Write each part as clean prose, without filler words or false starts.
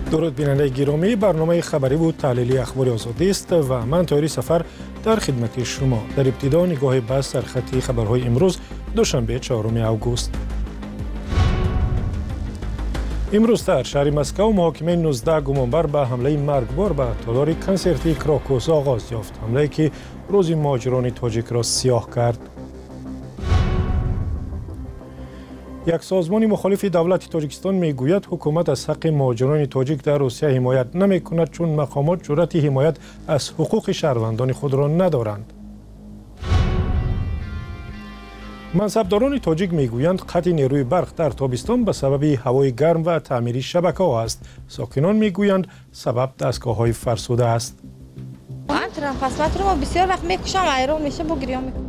درود بیننده گرامی، برنامه خبری و تحلیلی اخبار آزادی است و من طاهری سفر در خدمت شما. در ابتدا نگاه بس در خط خبرهای امروز دوشنبه 4 اوگوست. امروز در شهر مسکو محاکمه 19 گمانبر به حمله مرگبار به تالار کنسرتی کراکوس آغاز یافت. حمله که روز مهاجران تاجیک را سیاه کرد. یک سازمان مخالف دولت تاجیکستان میگوید حکومت از حق مهاجران تاجیک در روسیه حمایت نمی‌کند چون مقامات جرأت حمایت از حقوق شهروندان خود را ندارند. منصبداران تاجیک میگویند قطع نیروی برق در تابستان به سبب هوای گرم و تعمیر شبکه‌ها است. ساکنان میگویند سبب دستگاه‌های فرسوده است. بسیار وقت میکشم ایران میشه بگیریم میکنم.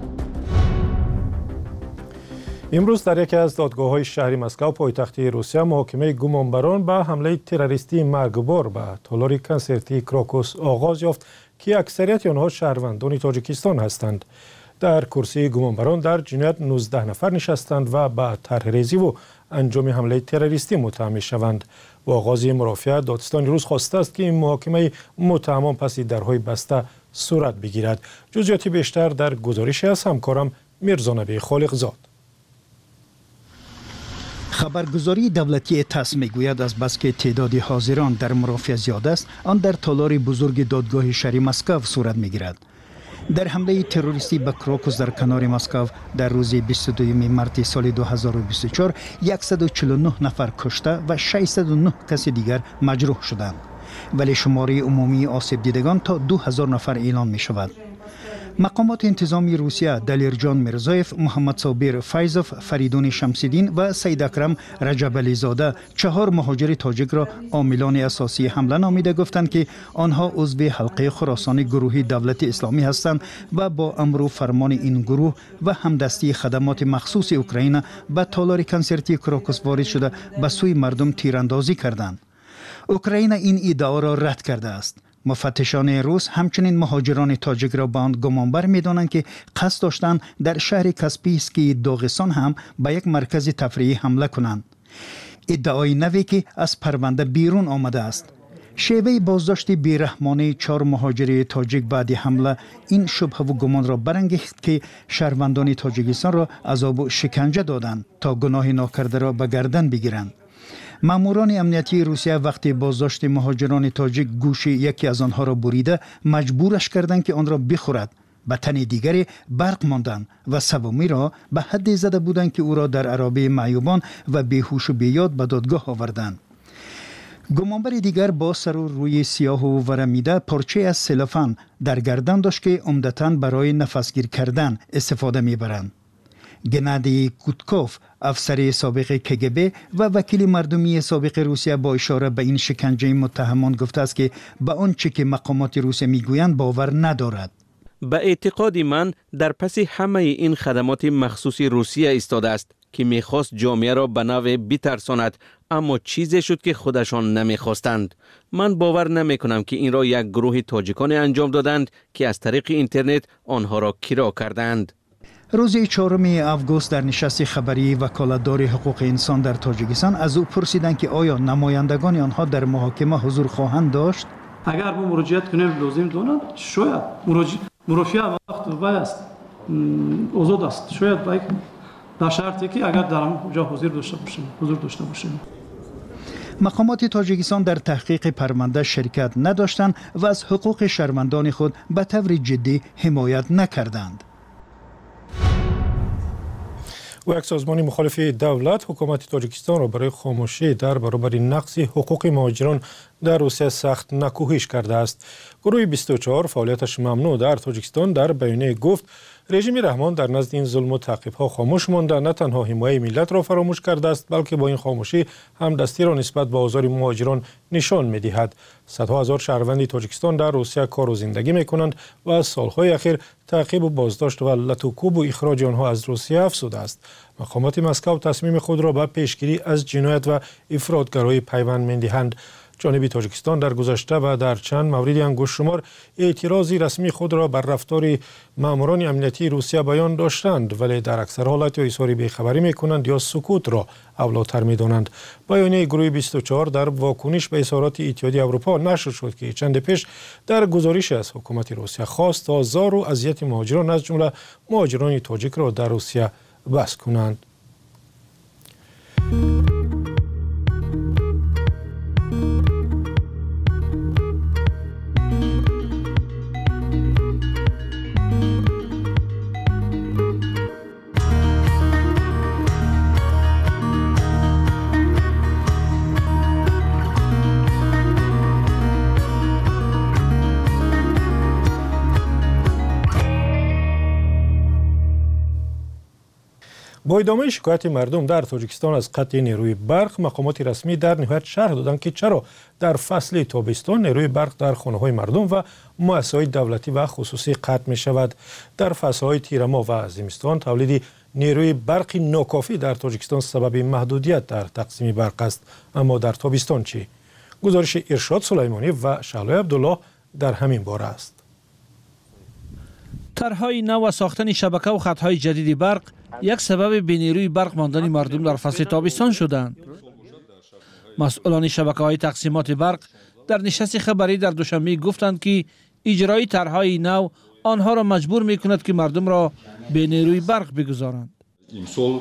امروز در یکی از دادگاه‌های شهر مسکو پایتخت روسیه محاکمه گمانبران به حمله تروریستی مرگبار به تالار کنسرتی کراکوس آغاز یافت که اکثریت آنها شهروندان تاجیکستان هستند. در کرسی گمانبران در جنایت 19 نفر نشستند و به طرح‌ریزی و انجام حمله تروریستی متهم می‌شوند. با آغاز مرافعه دادستان روس خواسته است که این محاکمه متهمان پس درهای بسته صورت بگیرد. جزئیات بیشتر در گزارشی از همکارم میرزانبی خالقزاد. خبرگزاری دولتی تاس میگوید از بس که تعداد حاضران در مرافعه زیاد است، آن در تالار بزرگ دادگاه شهر مسکو صورت میگیرد. در حمله تروریستی به کراکوس در کنار مسکو در روز 22 مارس سال 2024 149 نفر کشته و 609 کس دیگر مجروح شدند، ولی شماره عمومی آسیب دیدگان تا 2000 نفر اعلام می شود. مقامات انتظامی روسیه دلیرجان میرزایف، محمد صابر فیضوف، فریدون شمس‌الدین و سید اکرم رجب‌علی زاده 4 مهاجر تاجیک را عاملان اساسی حمله نامیده گفتند که آنها عضو حلقه خراسان گروهی دولت اسلامی هستند و با امر و فرمان این گروه و همدستی خدمات مخصوص اوکراین به تالار کنسرتی کراکوس وارد شده به سوی مردم تیراندازی کردند. اوکراین این ادعا را رد کرده است. مفتشان روس همچنین مهاجران تاجیک را به آن گمانبر می‌دانند که قصد داشتند در شهر کاسپیسکی داغستان هم به یک مرکز تفریحی حمله کنند. ادعای نوی که از پرونده بیرون آمده است. شیوه بازداشت بیرحمانه 4 مهاجر تاجیک بعد حمله این شبهه و گمان را برانگیخت که شهروندان تاجیکستان را عذاب و شکنجه دادند تا گناه ناکرده را به گردن بگیرند. ماموران امنیتی روسیه وقتی بازداشت مهاجران تاجیک گوش یکی از آنها را بریده مجبورش کردند که آن را بخورد. به تن دیگری برق ماندند و سومی را به حدی زده بودند که او را در عرابه معیوبان و بیهوش و بیاد به دادگاه آوردند. گمانبر دیگر با سر و روی سیاه و ورمیده پارچه از سلوفان در گردن داشت که عمدتاً برای نفسگیر کردن استفاده میبرند. گنادی کوتکوف، افسر سابق کگب و وکیل مردمی سابق روسیه با اشاره به این شکنجه متهمان گفته است که به آنچه که مقامات روسیه میگویند باور ندارد. به اعتقاد من در پس همه این خدمات مخصوص روسیه ایستاده است که میخواست جامعه را به نوع بترساند، اما چیزی شد که خودشان نمیخواستند. من باور نمیکنم که این را یک گروه تاجیکان انجام دادند که از طریق اینترنت آنها را کرا کردند. روز 4 اوگوست در نشست خبری وکالتدار حقوق انسان در تاجیکستان از او پرسیدند که آیا نمایندگان آنها در محاکمه حضور خواهند داشت؟ اگر ما مراجعت کنیم لازم دونند شاید مرافعه وقت وای است آزاد است، شاید در شرطی که اگر در اونجا حضور داشته باشیم. مقامات تاجیکستان در تحقیق پرونده شرکت نداشتند و از حقوق شهروندان خود به طور جدی حمایت نکردند. و یک سازمان مخالف دولت حکومت تاجیکستان را برای خاموشی در برابر نقض حقوق مهاجران در روسیه سخت نکوهش کرده است. گروه 24 فعالیتش ممنوع در تاجیکستان در بیانیه گفت رژیم رحمان در نزد این ظلم و تعقیب‌ها خاموش مانده، نه تنها حمایت ملت را فراموش کرده است بلکه با این خاموشی هم دستی را نسبت به آزار مهاجران نشان می‌دهد. صدها هزار شهروند تاجیکستان در روسیه کار و زندگی می‌کنند و از سال‌های اخیر تعقیب و بازداشت و لطوکوب و اخراج آنها از روسیه افزوده است. مقامات مسکو تصمیم خود را به پیشگیری از جنایت و افراطگرایی پیوند می‌دهند. جانب تاجیکستان در گذشته و در چند مورد انگشت شمار اعتراضی رسمی خود را بر رفتار ماموران امنیتی روسیه بیان داشتند، ولی در اکثر حالات اظهار بیخبری میکنند یا سکوت را اولاتر میدانند. بیانیه گروه 24 در واکنش به اظهارات اتحادیه اروپا نشر شد که چند پیش در گزارش از حکومت روسیه خواست تا زار و اذیت مهاجران از جمله مهاجران تاجیک را در روسیه بس کنند. با ادامه شکایت مردم در تاجیکستان از قطع نیروی برق، مقامات رسمی در نهایت شرح دادند که چرا در فصل تابستان نیروی برق در خانه‌های مردم و مؤسسه‌های دولتی و خصوصی قطع می شود. در فصل‌های تیر ماه و زمستان تولید نیروی برق ناکافی در تاجیکستان سبب محدودیت در تقسیم برق است. اما در تابستان چی؟ گزارش ارشاد سلیمانی و شعله عبدالله در همین باره است. طرح‌های نو و ساختن شبکه و خط‌های جدید برق یک سبب بی نیروی برق ماندن مردم در فصل تابستان شدند. مسئولان شبکه‌های تقسیمات برق در نشست خبری در دوشنبه گفتند که اجرای طرح‌های نو آنها را مجبور می‌کند که مردم را به نیروی برق بگذارند. امسال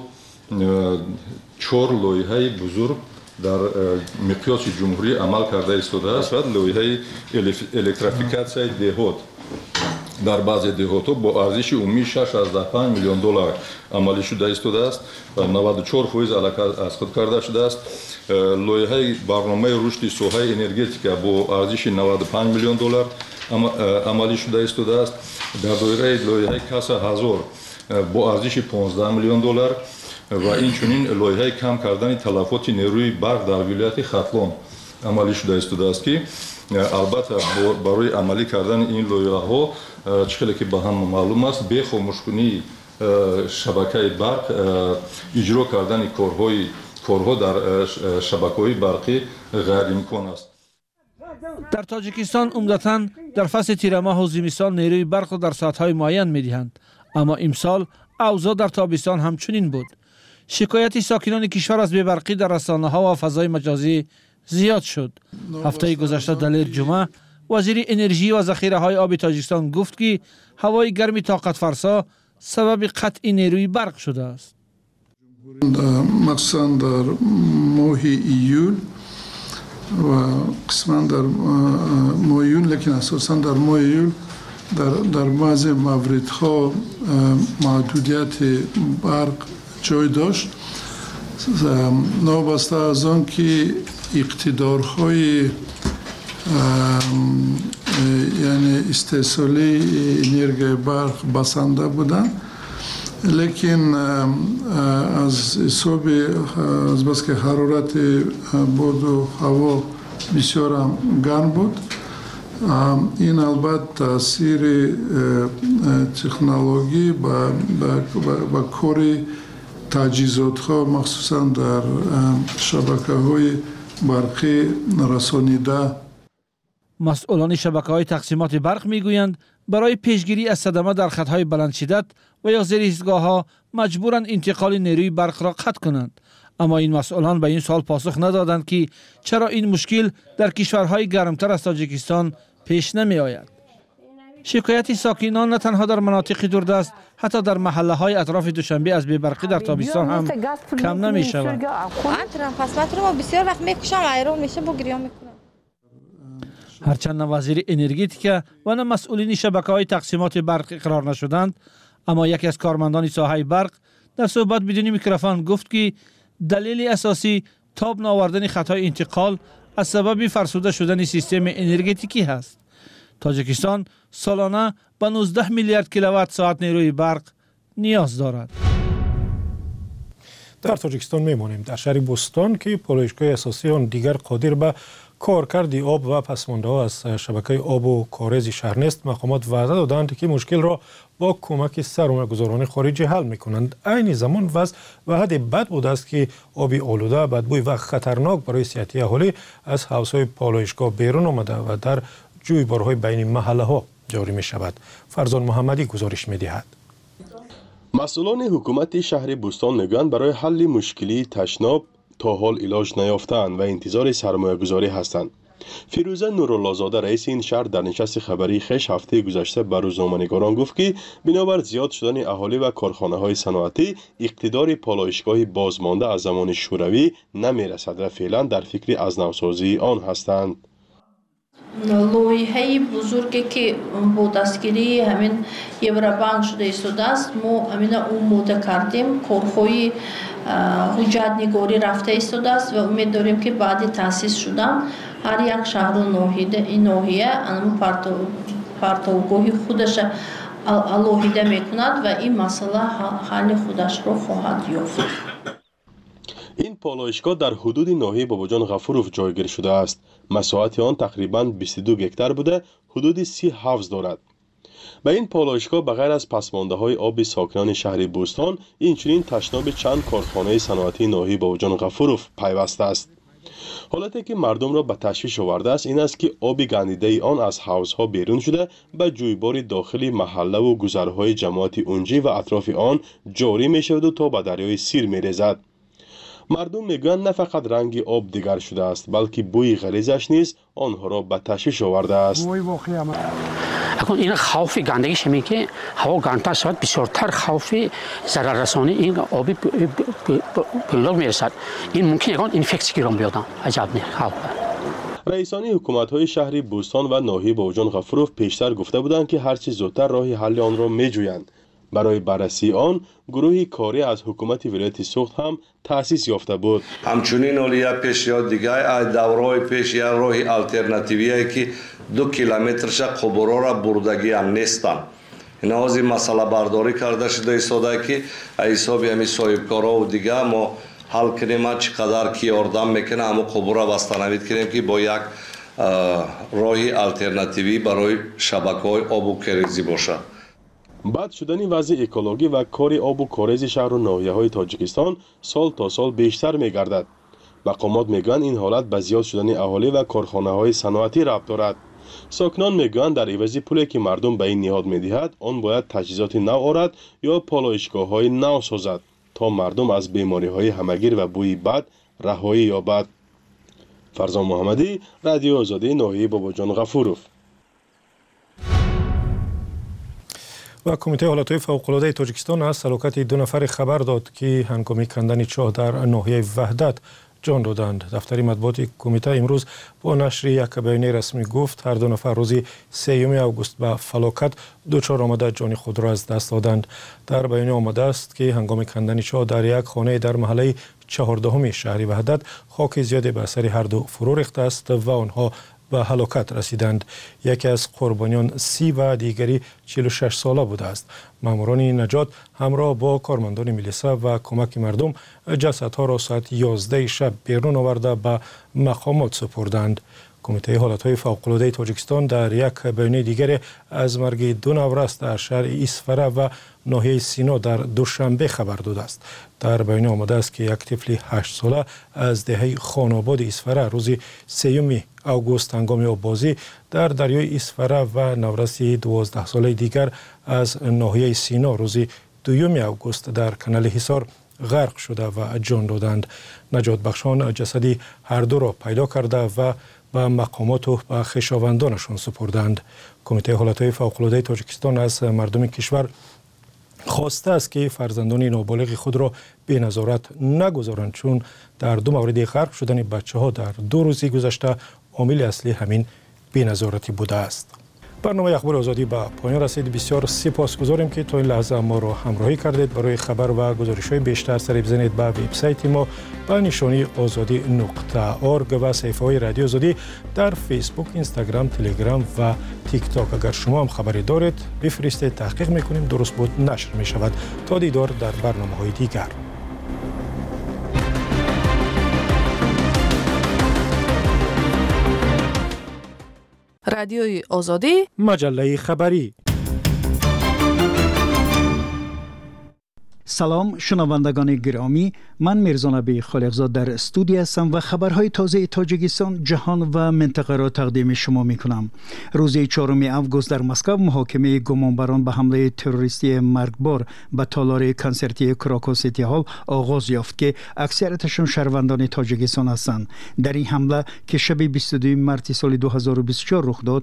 4 لایحه بزرگ در مقیاس جمهوری عمل کرده ایستاده است. لایحه الکتریفیکاسیای دهات در بعضی دهات‌ها با ارزش عمومی 6.5 میلیون دلار عملی شده ایستاده است. 94% علاقه از خود کرده شده است. لایحه برنامه رشد ساحه انرژتیک با ارزش 95 میلیون دلار عملی شده ایستاده است. در دایره لایحه کاسا هزار با ارزش 15 میلیون دلار و اینچنین لایحه کم کردن تلفات نیروی برق در ولایت ختلان عملی شده ایستاده است که البته برای عملی کردن این لایحه‌ها چخیلی که به هم معلوم است به خاموشکنی شبکه برق اجرا کردن کارها در شبکه‌های برقی غیر امکان است. در تاجیکستان عمدتاً در فصل تیر ماه و زمستان نیروی برق را در ساعت‌های معین می‌دهند، اما امسال اوضاع در تابستان همچنین بود. شکایت ساکنان کشور از بی‌برقی در رسانه‌ها و فضای مجازی زیاد شد. هفته گذشته در لیر جمعه وزیر انرژی و ذخیره‌های آب تاجیکستان گفت که هوای گرم طاقت فرسا سبب قطع نیروی برق شده است. مخصوصاً در ماه ایول و قسماً در ماه ایول، لیکن اساساً در ماه ایول در بعضی موردها محدودیت برق جای داشت، نابسته از آن که اقتدارهای یعنی استحصالی انرژی برق بسنده بودند. لیکن از حساب از بس که حرارت باد و هوا بسیار گرم بود، این البته تاثیر تکنولوژی با کار تجهیزات ها مخصوصا در شبکه های برقی رسانیده. مسئولان شبکه های تقسیمات برق میگویند برای پیشگیری از صدمه در خطهای بلند شدت و یا زیر ایستگاه ها مجبورند انتقال نیروی برق را قطع کنند. اما این مسئولان به این سوال پاسخ ندادند که چرا این مشکل در کشورهای گرمتر از تاجیکستان پیش نمی آید. شکایت ساکنان نه تنها در مناطق دوردست، حتی در محله های اطراف دوشنبه از بی‌برقی در تابستان هم کم نمی شود. بسیار وقت میکشم ایران میشه بگیریم میکنم. هرچند نه وزیر انرژتیک و نه مسئولین شبکه‌های تقسیمات برق اقرار نشدند، اما یکی از کارمندان ساحه برق در صحبت بدون میکروفون گفت که دلیل اساسی تاب نآوردن خطای انتقال از سبب فرسوده شدن سیستم انرژتیکی است. تاجیکستان سالانه به 19 میلیارد کیلووات ساعت نیروی برق نیاز دارد. در تاجیکستان میمانیم. در شهر بوستان که پالایشگاه اساسی آن دیگر قادر به کارکرد آب و پسمانده‌ها از شبکه آب و کارز شهر نیست. مقامات وعده دادند که مشکل را با کمک سرمایه‌گذاران خارجی حل می‌کنند. عین زمان وضع و حد بد بوده است که آبی آلوده، بدبوی و خطرناک برای صحت اهالی از حوض‌های پالایشگاه بیرون آمده و در جویبارهای بین محله‌ها جاری می‌شود. فرزان محمدی گزارش می‌دهد. مسئولان حکومت شهر بوستان میگویند برای حل مشکلی تشناب تا حال علاج نیافتند و انتظار سرمایه‌گذاری هستند. فیروزه نورالله‌زاده رئیس این شهر در نشست خبری خویش هفته گذشته به روزنامه‌نگاران گفت که بنابر زیاد شدن اهالی و کارخانه‌های صنعتی اقتدار پالایشگاه بازمانده از زمان شوروی نمی‌رسد و فعلا در فکر از نوسازی آن هستند. لویحه‌ی بزرگی که با دستگیری همین یورابانک شده ایستاده است، ما همین امید کردیم کارخانه حجت نگاری رفته ایستاده است و امید داریم که بعد تأسیس شدن هر یک شهر و ناحیه پرتوگاهی خودش الوهیده میکند و این مسئله حل خودش رو خواهد یافت. این پالایشگاه در حدود ناحیه باباجان غفوروف جایگیر شده است. مساحت آن تقریباً 22 هکتار بوده، حدود 30 حوض دارد. به این پالایشگاه بغیر از پسمانده‌های آب ساکنان شهر بوستان، اینچنین تشناب چند کارخانه صنعتی ناحیه باباجان غفوروف پیوسته است. حالتی که مردم را به تشویش آورده است این است که آب گندیده آن از حوضها بیرون شده به جویبار داخلی محله و گذرهای جماعت اونجی و اطراف آن جاری می شود و تا به دریای سیر می ریزد. مردم میگویند نه فقط رنگ آب دیگر شده است بلکه بوی غلیظش نیز آنها را به تشویش آورده است. اکنون این خوف گندگیش می که هوا گندتر شود بسیارتر خوف ضرر رسانی این آبی پیدا میرسد. این ممکن اون اینفکسی گیران بیادن. عجب نه خوف. رئیسان حکومت‌های شهر بوستان و ناحیه باباجان غفوروف پیشتر گفته بودند که هرچی زودتر راه حل آن را میجویند. برای بررسی آن گروهی کاری از حکومت ولایت سوخت هم تأسیس یافته بود. همچنین اولیا پیش یا دیگه دورای پیش یا راه آلترناتیویی که 2 کیلومترش قبورا را بردگی هم نیستن. این از این مسئله برداری کرده شده ایستاده که حساب همین صاحبکارا و دیگه ما حل کنیم چقدر کی اردام میکنه اما قبورا بستنوید کنیم که با یک راه آلترناتیوی برای شبکه‌های آب و کریزی باشه. بد شدن وضع اکولوژی و کار آب و کارز شهر و ناحیه‌های تاجیکستان سال تا سال بیشتر می‌گردد. مقامات میگویند این حالت به زیاد شدن اهالی و کارخانه‌های صنعتی ربط دارد. ساکنان میگویند در عوض پولی که مردم به این نهاد می‌دهد، آن باید تجهیزات نو آورد یا پالایشگاه‌های نو سازد تا مردم از بیماری‌های همگیر و بوی بد رهایی یابد. فرزان محمدی، رادیو آزادی ناحیه باباجان غفوروف. و کمیته حالتهای فوق‌العاده تاجیکستان از هلاکت 2 نفر خبر داد که هنگام کندن چاه در ناحیه وحدت جان دادند. دفتر مطبوعات کمیته امروز با نشر یک بیانیه رسمی گفت هر 2 نفر روز 3 آگوست به فلاکت دچار آمده جان خود را از دست دادند. در بیانیه آمده است که هنگام کندن چاه در یک خانه در محله 14 شهر وحدت خاک زیادی به اثر هر دو فرو ریخته است و آنها به هلاکت رسیدند. یکی از قربانیان 30 و دیگری 46 ساله بوده است. ماموران نجات همراه با کارمندان میلیسا و کمک مردم جسدها را ساعت 11 شب بیرون آورده به مقامات سپردند. کمیته حالتهای فوق‌العاده تاجیکستان در یک بیانیه دیگر از مرگ 2 نورست در شهر ایسفره و ناحیه سینا در دوشنبه خبر داده است. در بیانیه آمده است که یک طفل 8 ساله از دهه خان‌آباد ایسفره روز 3 آگوست هنگام آببازی در دریای ایسفره و نورست 12 ساله دیگر از ناحیه سینا روز 2 آگوست در کانال حصار غرق شده و جان دادند. نجات بخشان جسدی هر دو را پیدا کرده و به مقامات و به خویشاوندانشان سپردند. کمیته حالتهای فوق‌العاده تاجیکستان از مردم کشور خواسته است که فرزندان نابالغ خود را به نظارت نگذارند چون در 2 مورد غرق شدن بچه‌ها در 2 روز گذشته عامل اصلی همین بی‌نظارتی بوده است. برنامه اخبار آزادی به پایان رسید. بسیار سپاسگزاریم که تا این لحظه ما را همراهی کردید. برای خبر و گزارش‌های بیشتر سری بزنید به وبسایت ما به نشانی azadi.org و صفحه‌های رادیو آزادی در فیسبوک، اینستاگرام، تلگرام و تیک تاک. اگر شما هم خبری دارید بفرستید، تحقیق می‌کنیم، درست بود نشر می‌شود. تا دیدار در برنامه‌های دیگر. رادیوی آزادی، مجله خبری. سلام شنوندگان گرامی، من میرزا نبی خالقزاد در استودیو هستم و خبرهای تازه تاجیکستان، جهان و منطقه را تقدیم شما می کنم. روز 4 آگوست در مسکو محاکمه گمانبران به حمله تروریستی مرگبار به تالار کنسرتی کراکو سیتی هال آغاز یافت که اکثریتشان شهروندان تاجیکستان هستند. در این حمله که شب 22 مارس سال 2024 رخ داد،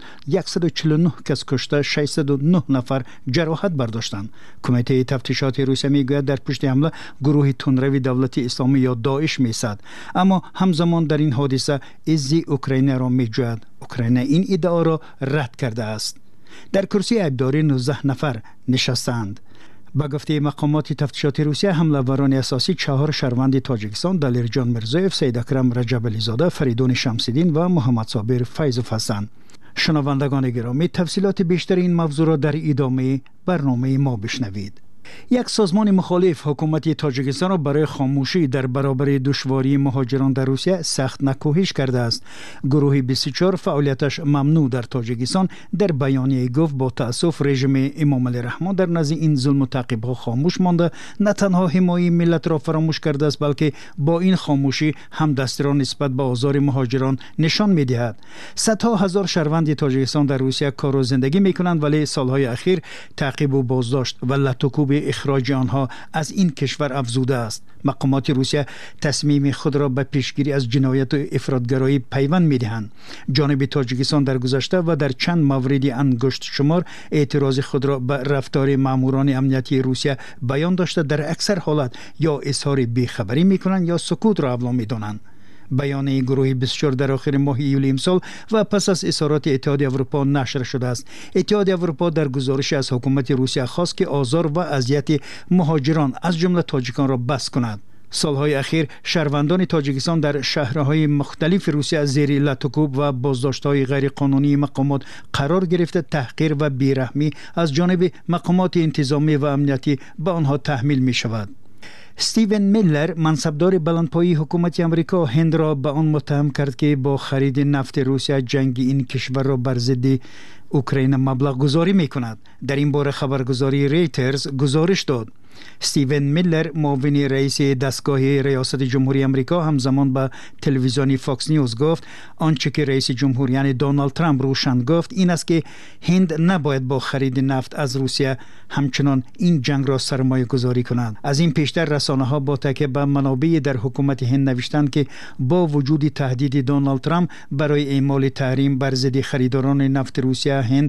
149 کس کشته، 609 نفر جراحت برداشتند. کمیته تفتیشات روسیه میگوید در پشت حمله گروه تندروی دولت اسلامی یا داعش میسد، اما همزمان در این حادثه عزی اوکراین را میجوید. اوکراین این ادعا را رد کرده است. در کرسی عیبداری 19 نفر نشستند. با گفته مقامات تفتیشات روسیه، حمله‌وران اساسی 4 شهروند تاجیکستان، دلیرجان میرزایف، سید اکرم رجب علیزاده، فریدون شمس‌الدین و محمد صابر فیضوف هستند. شنوندگان گرامی، تفصیلات بیشتر این موضوع را در ادامه برنامه ما بشنوید. یک سازمان مخالف حکومت تاجیکستان را برای خاموشی در برابر دشواری مهاجران در روسیه سخت نکوهش کرده است. گروه 24 فعالیتش ممنوع در تاجیکستان در بیانیه گفت با تأسف رژیم امام علی رحمان در نزد این ظلم و تعقیب‌ها خاموش مانده، نه تنها حمایت ملت را فراموش کرده است، بلکه با این خاموشی هم دستی را نسبت به آزار مهاجران نشان می‌دهد. صدها هزار شهروند تاجیکستان در روسیه کار و زندگی می‌کنند، ولی سالهای اخیر تعقیب و بازداشت و لطوکوب اخراج آنها از این کشور افزوده است. مقامات روسیه تصمیم خود را به پیشگیری از جنایت و افراطگرایی پیوند می‌دهند. جانب تاجیکستان در گذشته و در چند مورد انگشت شمار اعتراض خود را به رفتار ماموران امنیتی روسیه بیان داشته، در اکثر حالت یا اظهار بیخبری می‌کنند یا سکوت را اولام می‌دانند. بیانیه گروه 24 در آخر ماه ایول امسال و پس از اظهارات اتحادیه اروپا نشر شده است. اتحادیه اروپا در گزارش از حکومت روسیه خواست که آزار و اذیت مهاجران از جمله تاجیکان را بس کند. سالهای اخیر شهروندان تاجیکستان در شهرهای مختلف روسیه زیر لطوکوب و بازداشت‌های غیرقانونی مقامات قرار گرفته، تحقیر و بیرحمی از جانب مقامات انتظامی و امنیتی به آنها تحمیل می‌شود. استیون میلر، منصبدار بلندپایه حکومت امریکا، هند را به آن متهم کرد که با خرید نفت روسیه جنگ این کشور را بر ضد اوکراین مبلغ گذاری می کند. در این باره خبرگزاری ریترز گزارش داد. استیون میلر، معاون رئیس دستگاه ریاست جمهوری امریکا، همزمان به تلویزیون فاکس نیوز گفت آنچه که رئیس جمهور یعنی دونالد ترامپ روشن گفت این است که هند نباید با خرید نفت از روسیه همچنان این جنگ را سرمایه گذاری کند. از این پیشتر رسانه ها با تکیه به منابع در حکومت هند نوشتند که با وجود تهدید دونالد ترامپ برای اعمال تحریم بر ضد خریداران نفت روسیه، هند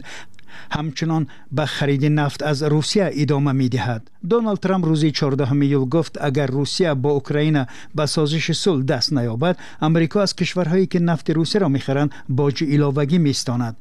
همچنان به خرید نفت از روسیه ادامه می‌دهد. دونالد ترامپ روز 14 ایول گفت اگر روسیه با اوکراین به سازش صلح دست نیابد، امریکا از کشورهایی که نفت روسیه را می‌خرند باج علاوگی می‌ستاند.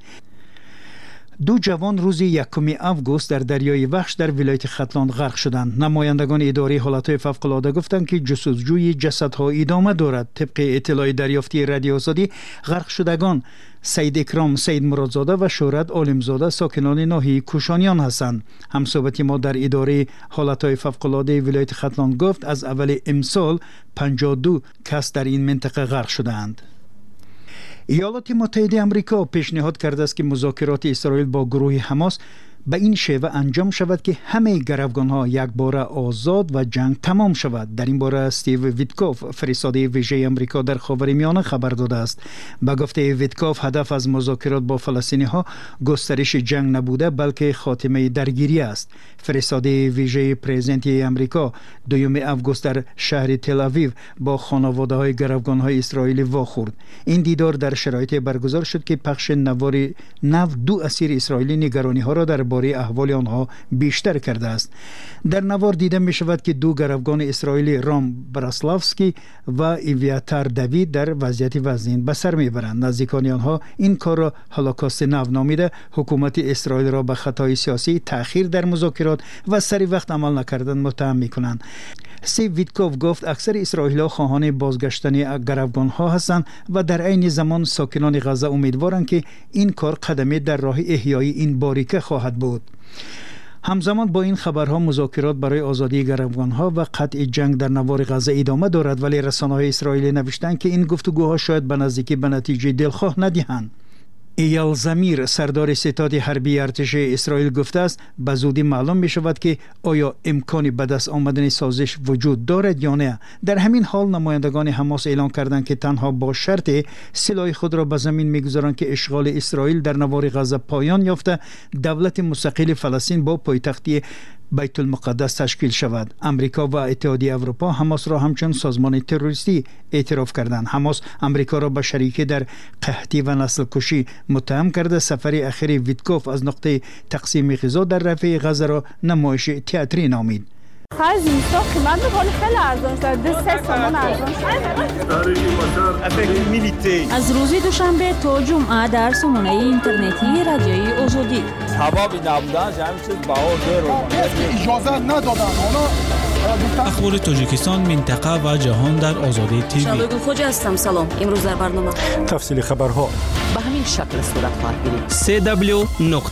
2 جوان روز 1 آگوست در دریای وحش در ولایت ختلان غرق شدند. نمایندگان اداره حالتهای فوق‌العاده گفتند که جستجوی جسدها ادامه دارد. طبق اطلاع دریافتی رادیو آزادی، غرق شدگان سید اکرام سید مرادزاده و شهرت عالمزاده ساکنان ناحیه کوشانیان هستند. همصحبت ما در اداره حالتهای فوق‌العاده ولایت ختلان گفت از اول امسال 52 کس در این منطقه غرق شدند. ایالات متحده آمریکا پیشنهاد کرده است که مذاکرات اسرائیل با گروه حماس به این شیوه انجام شود که همه گروگان‌ها یک بار آزاد و جنگ تمام شود. در این باره استیو ویتکوف، فرستاده ویژه آمریکا در خاورمیانه خبر داده است. به گفته ویتکوف، هدف از مذاکرات با فلسطینی‌ها گسترش جنگ نبوده بلکه خاتمه درگیری است. فرستاده ویژه پرزیدنت آمریکا 2 آگوست در شهر تل آویو با خانواده‌های گروگان‌های اسرائیلی واخورد. این دیدار در شرایط برگزار شد که پخش نوار 2 اسیر اسرائیلی نگرانی‌ها را در باره احوال آنها بیشتر کرده است. در نوار دیده می شود که 2 گروگان اسرائیلی، رام براسلافسکی و ایویاتار دوید، در وضعیت وزین به سر می برند. نزدیکان آنها این کار را هولوکاست نو نامیده، حکومت اسرائیل را به خطای سیاسی، تأخیر در مذاکرات و سری وقت عمل نکردن متهم می کنند. استیو ویتکوف گفت اکثر اسرائیلی‌ها خواهان بازگشتن گروگان‌ها هستند و در عین زمان ساکنان غزه امیدوارند که این کار قدمی در راه احیای این باریکه خواهد بود. همزمان با این خبرها مذاکرات برای آزادی گروگان‌ها و قطع جنگ در نوار غزه ادامه دارد، ولی رسانه‌های اسرائیلی نوشتند که این گفتگوها شاید به نزدیکی به نتیجه دلخواه ندهند. ایال زمیر سردار ستاد حربی ارتش اسرائیل گفته است به زودی معلوم می شود که آیا امکانی به دست آمدن سازش وجود دارد یا نه. در همین حال نمایندگان حماس اعلام کردند که تنها با شرط سلاح خود را به زمین میگذارند که اشغال اسرائیل در نوار غزه پایان یافته دولت مستقل فلسطین با پایتختی بیت المقدس تشکیل شود. امریکا و اتحادیه اروپا حماس را همچون سازمان تروریستی اعتراف کردند. حماس امریکا را به شریکی در قحطی و نسل کشی متهم کرده. سفر اخیر ویتکوف از نقطه تقسیم غذا در رفح غزه را نمایش تئاتری نامید. خرج اینستا قیمت بکنه خیلی ارزان شد. 2-3 تومان ارزان شد. از روز دوشنبه تا جمعه در سامانه اینترنتی رادیوی آزادی. حبابی نبودن همین چیز بها دیر اجازه ندادن. اخبار تاجیکستان، منطقه و جهان در آزادی تیوی. شادو خوجا هستم. سلام. امروز در برنامه تفصیل خبرها به همین شکل صورت خواهد گرفت.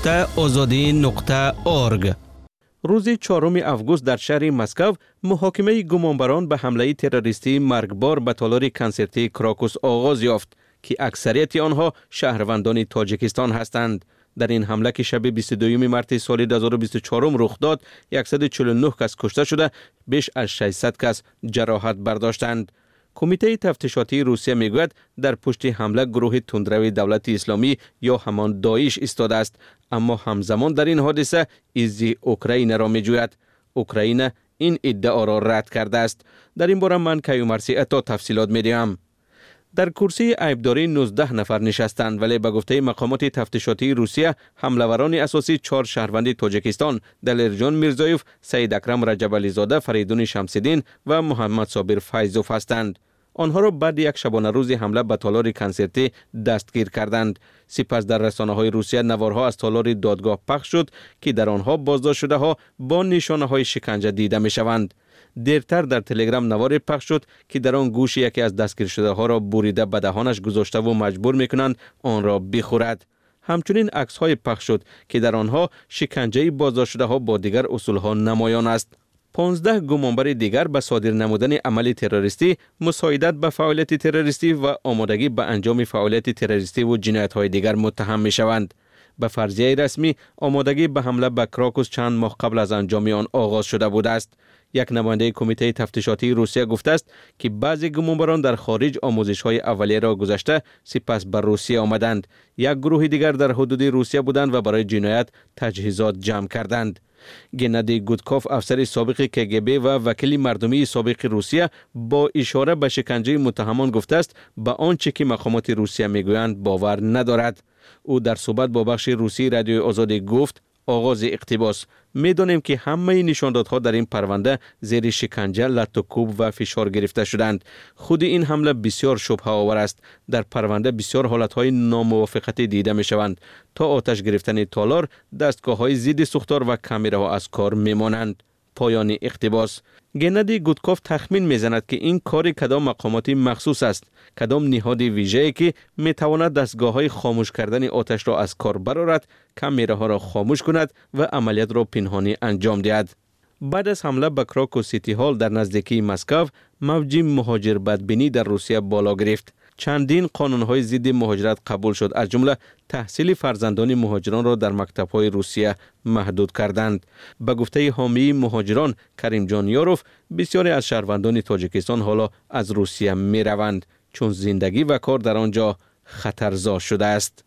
www.azadi.org. روز 4 آگوست در شهر مسکو محاکمه گمانبران به حمله تروریستی مرگبار به تالار کنسرتی کراکوس آغاز یافت که اکثریت آنها شهروندان تاجیکستان هستند. در این حمله که شب 22 مارس سال 2024 رخ داد، 149 کس کشته شده، بیش از 600 کس جراحت برداشتند. کمیته تفتیشاتی روسیه میگوید در پشت حمله گروه تندرو دولت اسلامی یا همان داعش ایستاده است، اما همزمان در این حادثه ایزی اوکراین را میجوید. اوکراین این ادعا را رد کرده است. در این باره من کیومرسی تا تفصیلات میدهم. در کرسی عیبداری 19 نفر نشستند، ولی به گفته مقامات تفتیشاتی روسیه حمله‌وران اساسی 4 شهروند تاجیکستان دلیرجان میرزایوف، سید اکرم رجبالی زاده، فریدون شمس‌الدین و محمد صابر فیضوف هستند. آنها را بعد یک شبانه روز حمله به تالار کنسرتی دستگیر کردند. سپس در رسانه‌های روسیه نوارها از تالار دادگاه پخش شد که در آنها بازداشت شده ها با نشانه‌های شکنجه دیده می‌شوند. دیرتر در تلگرام نواری پخش شد که در آن گوش یکی از دستگیر شده ها را بریده به دهانش گذاشته و مجبور میکنند آن را بخورد. همچنین عکس های پخش شد که در آنها شکنجه بازداشت شده ها با دیگر اصول ها نمایان است. 15 گمانبر دیگر به صادر نمودن عمل تروریستی، مساعدت به فعالیت تروریستی و آمادگی به انجام فعالیت تروریستی و جنایت های دیگر متهم می شوند. به فرضیه رسمی آمادگی به حمله به کراکوس چند ماه قبل از انجام آن آغاز شده بوده است. یک نماینده کمیته تفتیشاتی روسیه گفته است که بعضی گمانبران در خارج آموزش‌های اولیه را گذشته سپس به روسیه آمدند. یک گروه دیگر در حدود روسیه بودند و برای جنایت تجهیزات جمع کردند. گنادی گودکوف، افسر سابق کگب و وکیل مردمی سابق روسیه، با اشاره به شکنجه متهمان گفته است به آنچه که مقامات روسیه میگویند باور ندارد. او در صحبت با بخش روسی رادیو آزادی گفت آغاز اقتباس: میدانیم که همه نشاندادها در این پرونده زیر شکنجه، لط و کوب و فشار گرفته شدند. خود این حمله بسیار شبهه آور است. در پرونده بسیار حالتهای ناموافقتی دیده می شوند. تا آتش گرفتن تالار، دستگاه های ضد سوختار و کامراها از کار می مانند. پایان اقتباس. گنادی گودکوف تخمین میزند که این کار کدام مقاماتی مخصوص است، کدام نهاد ویژه‌ای که میتواند دستگاه‌های خاموش کردن آتش را از کار برآورد، کامراها را خاموش کند و عملیات را پنهانی انجام دهد. بعد از حمله به کراکوس سیتی هال در نزدیکی مسکو، موج مهاجر بدبینی در روسیه بالا گرفت. چندین قانون‌های ضد مهاجرت قبول شد، از جمله تحصیل فرزندان مهاجران را در مکتب‌های روسیه محدود کردند. به گفته حامی مهاجران کریم جان یاروف، بسیاری از شهروندان تاجیکستان حالا از روسیه می‌روند چون زندگی و کار در آنجا خطرزا شده است.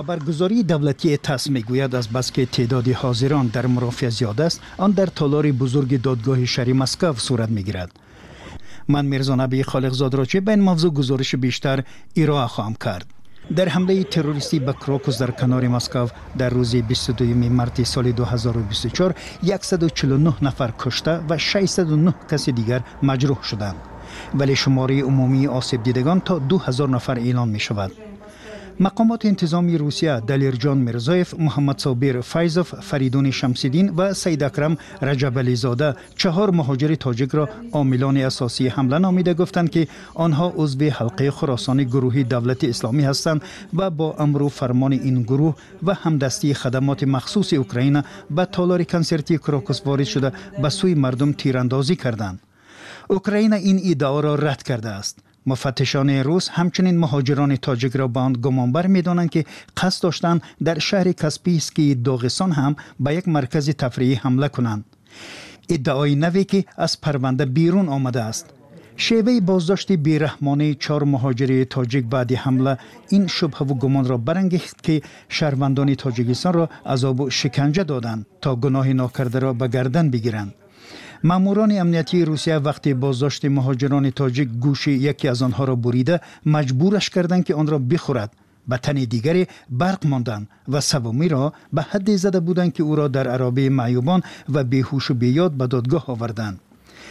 خبرگزاری دولتی تاس میگوید از بس که تعداد حاضران در مرافعه زیاد است، آن در تالار بزرگ دادگاه شهری مسکو صورت میگیرد. من میرزا نبی خالقزاد را چه به این موضوع گزارش بیشتر ارائه خواهم کرد. در حمله تروریستی به کراکوس در کنار مسکو در روز 22 مارس سال 2024 149 نفر کشته و 609 کس دیگر مجروح شدند، ولی شماره عمومی آسیب دیدگان تا 2000 نفر اعلام می شود. مقامات انتظامی روسیه دلیرجان میرزایف، محمد صابر فیضوف، فریدون شمس‌الدین و سید اکرم رجب‌علی زاده 4 مهاجر تاجیک را عاملان اساسی حمله نامیده گفتند که آنها عضو حلقه خراسان گروهی دولت اسلامی هستند و با امر و فرمان این گروه و همدستی خدمات مخصوص اوکراین به تالار کنسرتی کراکوس وارد شده به سوی مردم تیراندازی کردند. اوکراین این ادعا را رد کرده است. مفتشان روس همچنین مهاجران تاجیک را به آن گمانبر می‌دانند که قصد داشتند در شهر کاسپیسکی داغستان هم به یک مرکز تفریحی حمله کنند. ادعای نوی که از پرونده بیرون آمده است. شیوه بازداشت بیرحمانه 4 مهاجر تاجیک بعد حمله این شبهه و گمان را برانگیخت که شهروندان تاجیکستان را عذاب و شکنجه دادند تا گناه ناکرده را به گردن بگیرند. ماموران امنیتی روسیه وقتی بازداشت مهاجران تاجیک گوش یکی از آنها را بریده مجبورش کردند که آن را بخورد. به تن دیگری برق ماندند و سومی را به حدی زده بودند که او را در عرابه معیوبان و بیهوش و بیاد به دادگاه آوردند.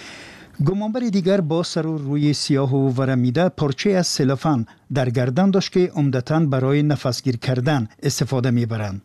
گمانبر دیگر با سر و روی سیاه و ورمیده پارچه از سلوفان در گردن داشت که عمدتاً برای نفسگیر کردن استفاده میبرند.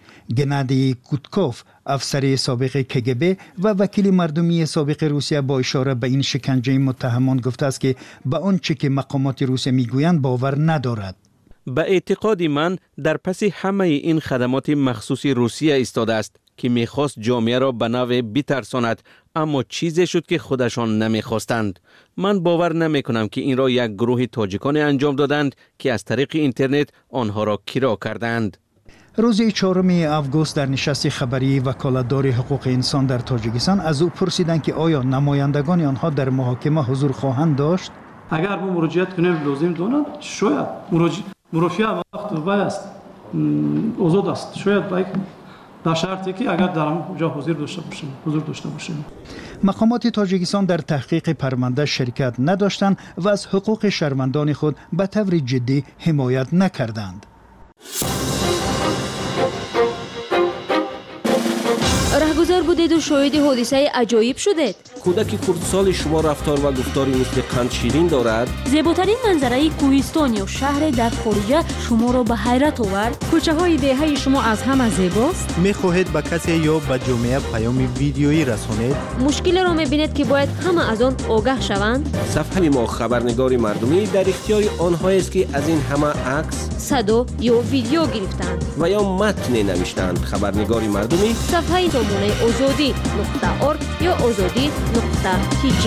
گنادی کوتکوف، افسر سابق کگب و وکیل مردمی سابق روسیه با اشاره به این شکنجه متهمان گفته است که به آنچه که مقامات روسیه میگویند باور ندارد. به اعتقاد من در پس همه این خدمات مخصوص روسیه ایستاده است که میخواست جامعه را به نوع بترساند، اما چیزی شد که خودشان نمیخواستند. من باور نمیکنم که این را یک گروه تاجیکان انجام دادند که از طریق اینترنت آنها را کرا کردند. روز 4 آگوست در نشست خبری وکالتدار حقوق انسان در تاجیکستان از او پرسیدند که آیا نمایندگان آنها در محاکمه حضور خواهند داشت؟ اگر ما مراجعت کنیم لازم دانند شاید مرافعه وقت وای است آزاد است، شاید در شرطی که اگر در اونجا حضور داشته باشیم. مقامات تاجیکستان در تحقیق پرونده شرکت نداشتند و از حقوق شهروندان خود به طور جدی حمایت نکردند. رهگذر بودید و شاهد حادثه عجایب شدید. کودک کردسال شما رفتار و گفتاری مثل قند شیرین دارد. زیباترین منظره کوهستان یا شهر در خارجه شما را به حیرت آورد. کوچه های دهه شما از همه زیباست. میخواهید به کسی یا به جامعه پیام ویدیویی رسانید؟ مشکل را میبینید که باید همه از آن آگاه شوند. صفحه ما خبرنگار مردمی در اختیار آنهایی است که از این همه عکس، صدا یا ویدیو گرفتند و یا متن نوشتند. خبرنگار مردمی صفحه سامانه azadi.org یا azadi.tg.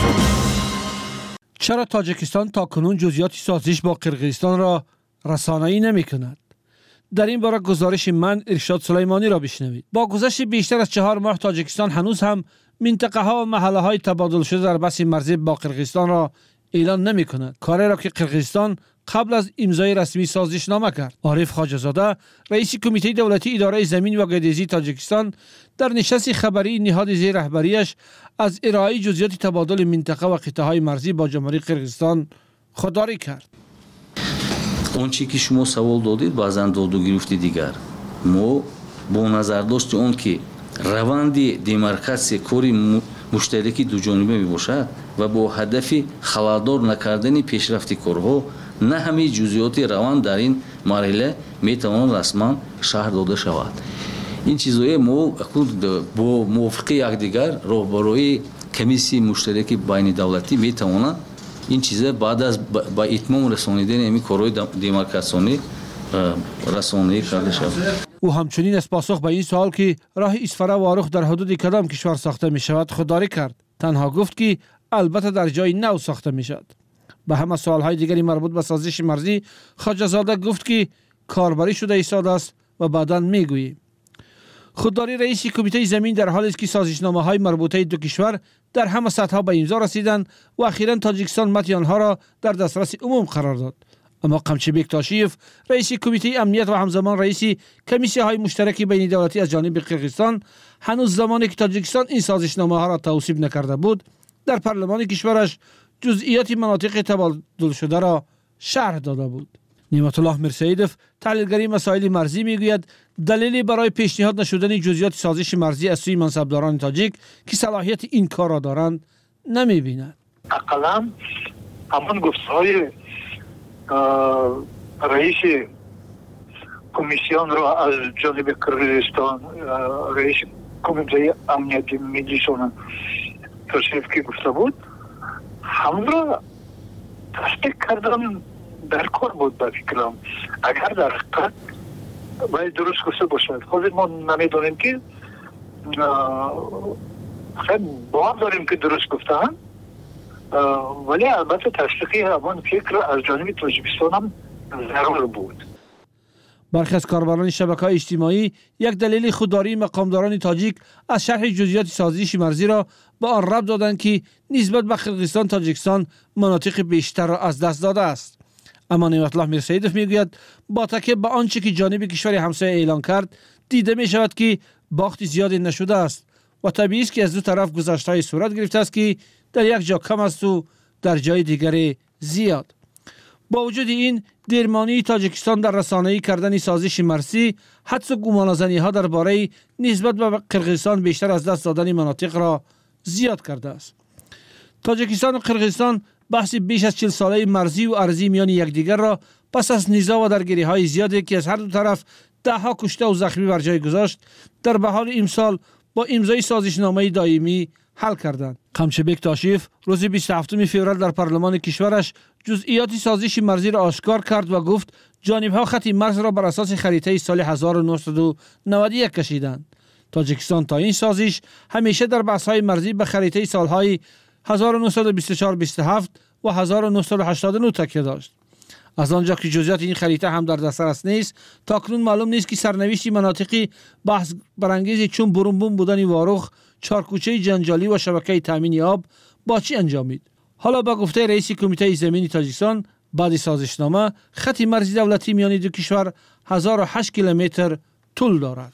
چرا تاجیکستان تا کنون جزئیات سازش با قرقیزستان را رسانه‌ای نمی‌کند؟ در این باره گزارش من ارشاد سلیمانی را بشنوید. با گذشت بیشتر از 4 ماه تاجیکستان هنوز هم منطقه ها و محله های تبادل شده در بحث مرزی با قرقیزستان را اعلان نمی‌کند. کاری را که قرقیزستان قبل از امضای رسمی سازشنامه کرد. عارف خواجه‌زاده، رئیس کمیته دولتی اداره زمین و گردیزی تاجیکستان، در نشست خبری نهاد زیر رهبریش از ارائه جزئیات تبادل منطقه و قطعه‌های مرزی با جمهوری قرقیزستان خودداری کرد. اون چیزی که شما سوال دادید بازم داد و گرفتی دیگر، ما با نظر داشت اون که روند دیمارکاسیون کاری مشترکی دو جانبه می باشد و با هدف خلالدار نکردن پیشرفت کارها نه همه جزئیات روند در این مرحله می تواند رسما شرح داده شود. این چیزهای ما با موافقه یکدیگر راهبری کمیسیون مشترک بین دولتی می تواند این چیزا بعد از با اتمام رسانیدن این کارهای دیمارکاسیونی رسانه‌ای کرده شود. او همچنین از پاسخ به این سوال که راه اسفره و آروخ در حدود کدام کشور ساخته می شود خودداری کرد. تنها گفت که البته در جای نو ساخته می شود. به همه سوالهای دیگری مربوط به سازش مرزی خواجه‌زاده گفت که کاربری شده ایستاده است و بعداً میگوییم. خودداری رئیس کمیته زمین در حالی است که سازشنامه‌های مربوطه دو کشور در همه سطح‌ها به امضا رسیدند و اخیراً تاجیکستان متن آنها را در دسترس عموم قرار داد. اما قمچبک تاشیف رئیس کمیته امنیت و همزمان رئیس کمیسیون های مشترک بین دولتی از جانب قرقیزستان هنوز زمانی که تاجیکستان این سازشنامه ها را توصیف نکرده بود در پارلمان کشورش جزئیات مناطق تبادل شده را شرح داده بود. نعمت الله میرسیدوف تحلیلگری مسائل مرزی میگوید دلیلی برای پیشنهاد نشدن جزئیات سازش مرزی از سوی منصبداران تاجیک که صلاحیت این کار را دارند نمیبیند. اقلا همان گفتهای رئیس کمیسیون را از جانب قرقیزستان رئیس کمیته امنیت ملی شون توصیف که گفته بود هم را تصدیق کردن در کار بود به فکرم. اگر در حقیقت باید درست گفته باشد. حاضر ما نمیدونیم که خیلی باور داریم که درست گفتن، ولی البته تصدیقی همان فکر از جانب تاجیکستان هم ضرور بود. برخی از کاربران شبکه‌های اجتماعی یک دلیل خودداری مقامداران تاجیک از شرح جزئیات سازش مرزی را به آن ربط دادند که نسبت به قرقیزستان تاجیکستان مناطق بیشتر را از دست داده است. اما نعمت الله میرسیدوف میگوید با تکیه به آنچه که جانب کشور همسایه اعلان کرد دیده می شود که باخت زیادی نشده است و طبیعی است که از دو طرف گذشته‌های صورت گرفته است که در یک جا کم است و در جای دیگر زیاد. با وجود این دیرمانی تاجیکستان در رسانه‌ای کردن سازش مرزی حدس و گمانه‌زنی‌ها درباره نسبت به قرقیزستان بیشتر از دست دادن مناطق را زیاد کرده است. تاجیکستان و قرقیزستان بحث بیش از 40 ساله مرزی و ارضی میان یکدیگر را پس از نزاع و درگیری‌های زیادی که از هر دو طرف ده‌ها کشته و زخمی بر جای گذاشت در بهار امسال با امضای سازشنامه دائمی حل کردند. قمچبک تاشیف روز 27 فوریه در پارلمان کشورش جزئیات سازش مرزی را آشکار کرد و گفت جانب‌ها خط مرز را بر اساس خریطه سال 1991 کشیدند. تاجیکستان تا این سازش همیشه در بحث‌های مرزی به خریطه سال‌های 1924-27 و 1989 تکیه داشت. از آنجا که جزئیات این خریطه هم در دسترس نیست، تاکنون معلوم نیست که سرنوشت مناطقی بحث برانگیز چون برونبون بودن واروخ، چارکوچه جنجالی و شبکه تامین آب با چی انجامید. حالا با گفته رئیس کمیته زمینی تاجیکستان بعد سازشنامه خط مرزی دولتی میان دو کشور 1008 کیلومتر طول دارد.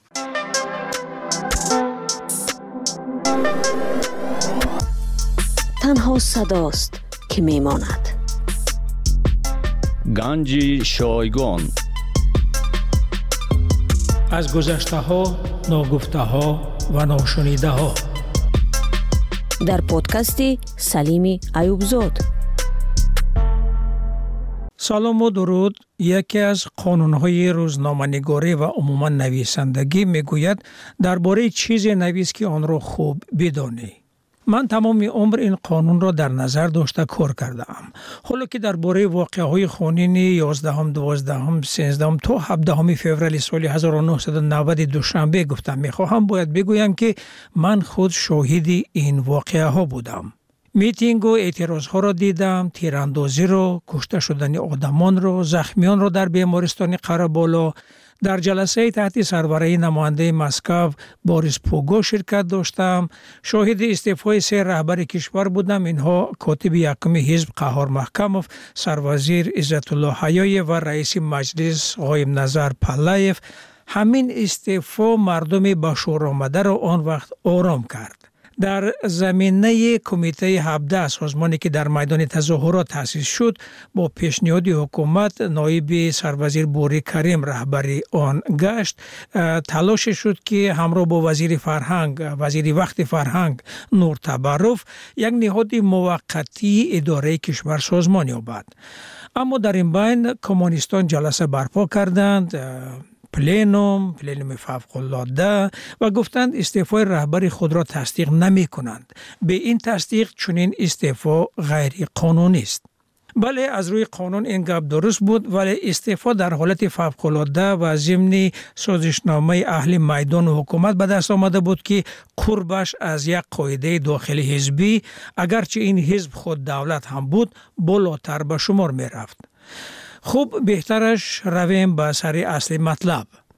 تنها صداست که میماند. گنج شایگان از گذشته ها، ناگفته ها و ناشنیده ها در پادکست سلیم ایوبزاد. سلام و درود. یکی از قانون‌های روزنامه‌نگاری و عموما نویسندگی میگوید درباره چیزی نویس که آن را خوب بدانی. من تمام عمر این قانون را در نظر داشته کار کردم. حالا که درباره واقعه‌های خونین 11 12 13 تا 17 فوریه سال 1990 دوشنبه گفتم می‌خواهم باید بگویم که من خود شاهد این واقعه‌ها بودم. میتینگ و اعتراض‌ها را دیدم، تیراندازی را، کشته شدن آدمان را، زخمیان را در بیمارستان قره‌بالا. در جلسه تحت سربرای نماینده مسکو باریس پوگو شرکت داشتم. شاهد استعفای 3 رهبر کشور بودم. اینها کاتب یکم حزب قهار محکموف، سروزیر عزت الله حیای و رئیس مجلس قایم نظر پلایف. همین استعفا مردم با شور آمده را آن وقت آرام کرد. در زمینه کمیته 17 سازمانی که در میدان تظاهرات تأسیس شد با پیشنهاد حکومت نایب سروزیر بوری کریم رهبری آن گشت. تلاش شد که همراه با وزیر وقت فرهنگ نور تبرف یک نهاد موقتی اداره کشور سازمان یابد. اما در این بین کمونیستان جلسه برپا کردند، پلینوم فوق‌العاده، و گفتند استعفای رهبر خود را تصدیق نمی کنند. به این تصدیق چنین استعفا غیر قانونی است. بله، از روی قانون این گپ درست بود، ولی استعفا در حالت فوق‌العاده و ضمن سازشنامه اهل میدان و حکومت به دست آمده بود که قربش از یک قاعده داخلی حزبی، اگرچه این حزب خود دولت هم بود، بالاتر به شمار می رفت. خوب، بهترش رویم به سر اصل مطلب.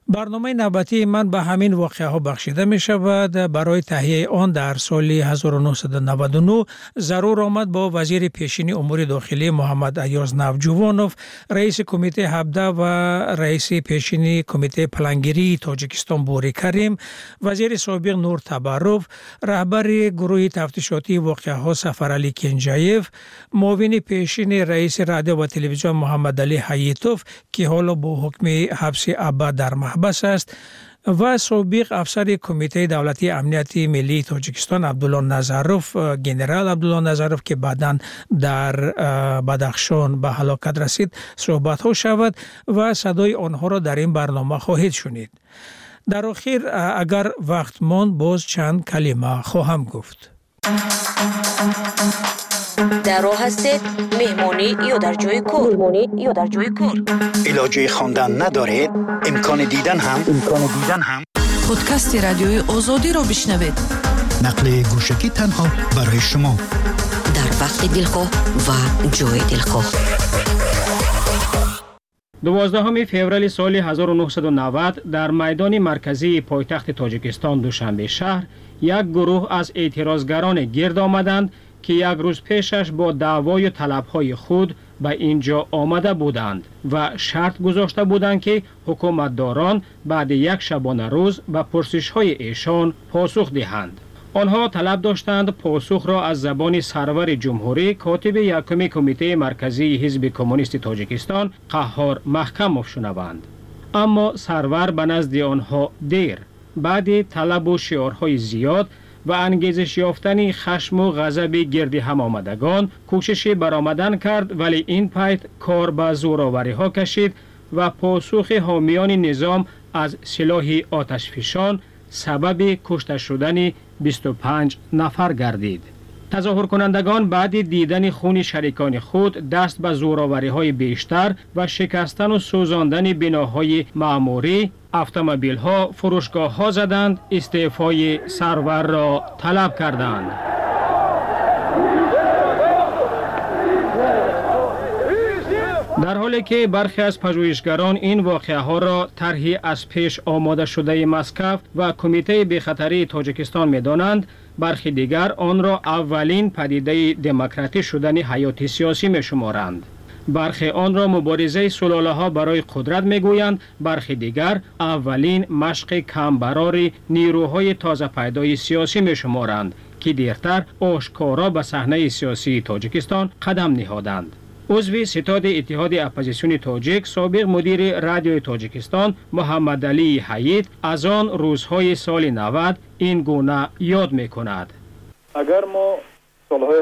برنامه نوبتی من به همین واقعه ها بخشیده می شود. برای تهیه آن در سال 1999 ضرور آمد با وزیر پیشین امور داخلی محمد ایاز نوجوانوف، رئیس کمیته 17 و رئیس پیشین کمیته پلانگیری تاجیکستان بوری کریم، وزیر سابق نور تبروف، رهبر گروه تفتیشاتی واقعه ها سفرعلی کنجایف، معاون پیشین رئیس رادیو و تلویزیون محمد علی حییتوف که حالا با حکم حبس ابد در محبس است و سابق افسر کمیته دولتی امنیت ملی تاجیکستان عبدالله نظروف، گنرال عبدالله نظروف که بعداً در بدخشان به هلاکت رسید صحبت ها شود و صدای آنها را در این برنامه خواهید شنید. در آخر اگر وقت ماند باز چند کلمه خواهم گفت. در راه هستید مهمانی یا در جای کار؟ علاجه خواندن ندارید؟ امکان دیدن هم پادکست رادیوی آزادی را بشنوید. نقل گوشکی تنها برای شما در وقت دلخواه و جای دلخواه. 12 فوریه سال 1990 در میدان مرکزی پایتخت تاجیکستان دوشنبه شهر یک گروه از اعتراضگران گرد آمدند که یک روز پیشش با دعوای طلبهای خود به اینجا آمده بودند و شرط گذاشته بودند که حکومتداران بعد یک شبانه روز به پرسش‌های ایشان پاسخ دهند. آنها طلب داشتند پاسخ را از زبان سرور جمهوری کاتب یکم کمیته مرکزی حزب کمونیست تاجیکستان قهار محکموف شنوند. اما سرور به نزد آنها دیر بعد طلب و شعارهای زیاد و انگیزش یافتن خشم و غضب گرد هم آمدگان کوشش برآمدن کرد، ولی این پیت کار به زوراوری ها کشید و پاسخ حامیان نظام از سلاح آتشفشان سبب کشته شدن 25 نفر گردید. تظاهر کنندگان بعد دیدن خون شریکان خود دست به زوراوری های بیشتر و شکستن و سوزاندن بناهای معموری، اتومبیل ها، فروشگاه ها زدند، استعفای سرور را طلب کردند. در حالی که برخی از پژوهشگران این واقعه ها را طرحی از پیش آماده شده مسکو و کمیته بی‌خطری تاجیکستان می دانند، برخی دیگر آن را اولین پدیده دموکراتی شدن حیات سیاسی می شمارند. برخی آن را مبارزه سلاله ها برای قدرت می گویند، برخی دیگر اولین مشق کمبرار نیروهای تازه پیدای سیاسی می شمارند که دیرتر آشکارا به صحنه سیاسی تاجیکستان قدم نهادند. عضو ستاد اتحاد اپوزیسیون تاجیک، سابق مدیر رادیوی تاجیکستان محمد علی حیید از آن روزهای سال 90 این گونه یاد می کند. اگر ما سالهای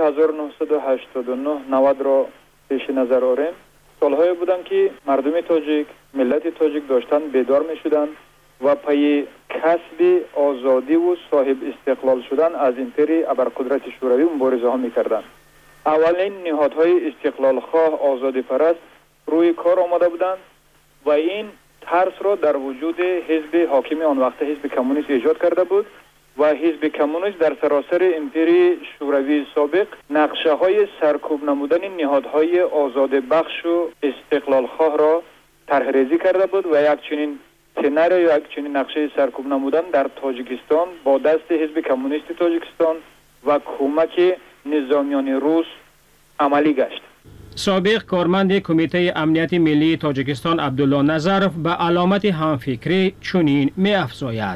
1989 90 را پیش نظر آوریم، سالهایی بودند که مردم تاجیک، ملت تاجیک داشتن بیدار می شدند و پای کسب آزادی و صاحب استقلال شدن از امپری ابرقدرت شوروی مبارزه ها می کردند. اولین نهادهای استقلال خواه آزادی پرست روی کار آمده بودند و این ترس را در وجود حزب حاکم آن وقت حزب کمونیست ایجاد کرده بود و حزب کمونیست در سراسر امپری شوروی سابق نقشه های سرکوب نمودن نهادهای آزاد بخش و استقلال خواه را طرحریزی کرده بود و یک چنین سناریو یا یک چنین نقشه سرکوب نمودن در تاجیکستان با دست حزب کمونیست تاجیکستان و کمک نظامیان روس عملی گشت. سابق کارمند کمیته امنیت ملی تاجیکستان عبدالله نظروف به علامت همفکری چنین می افزاید: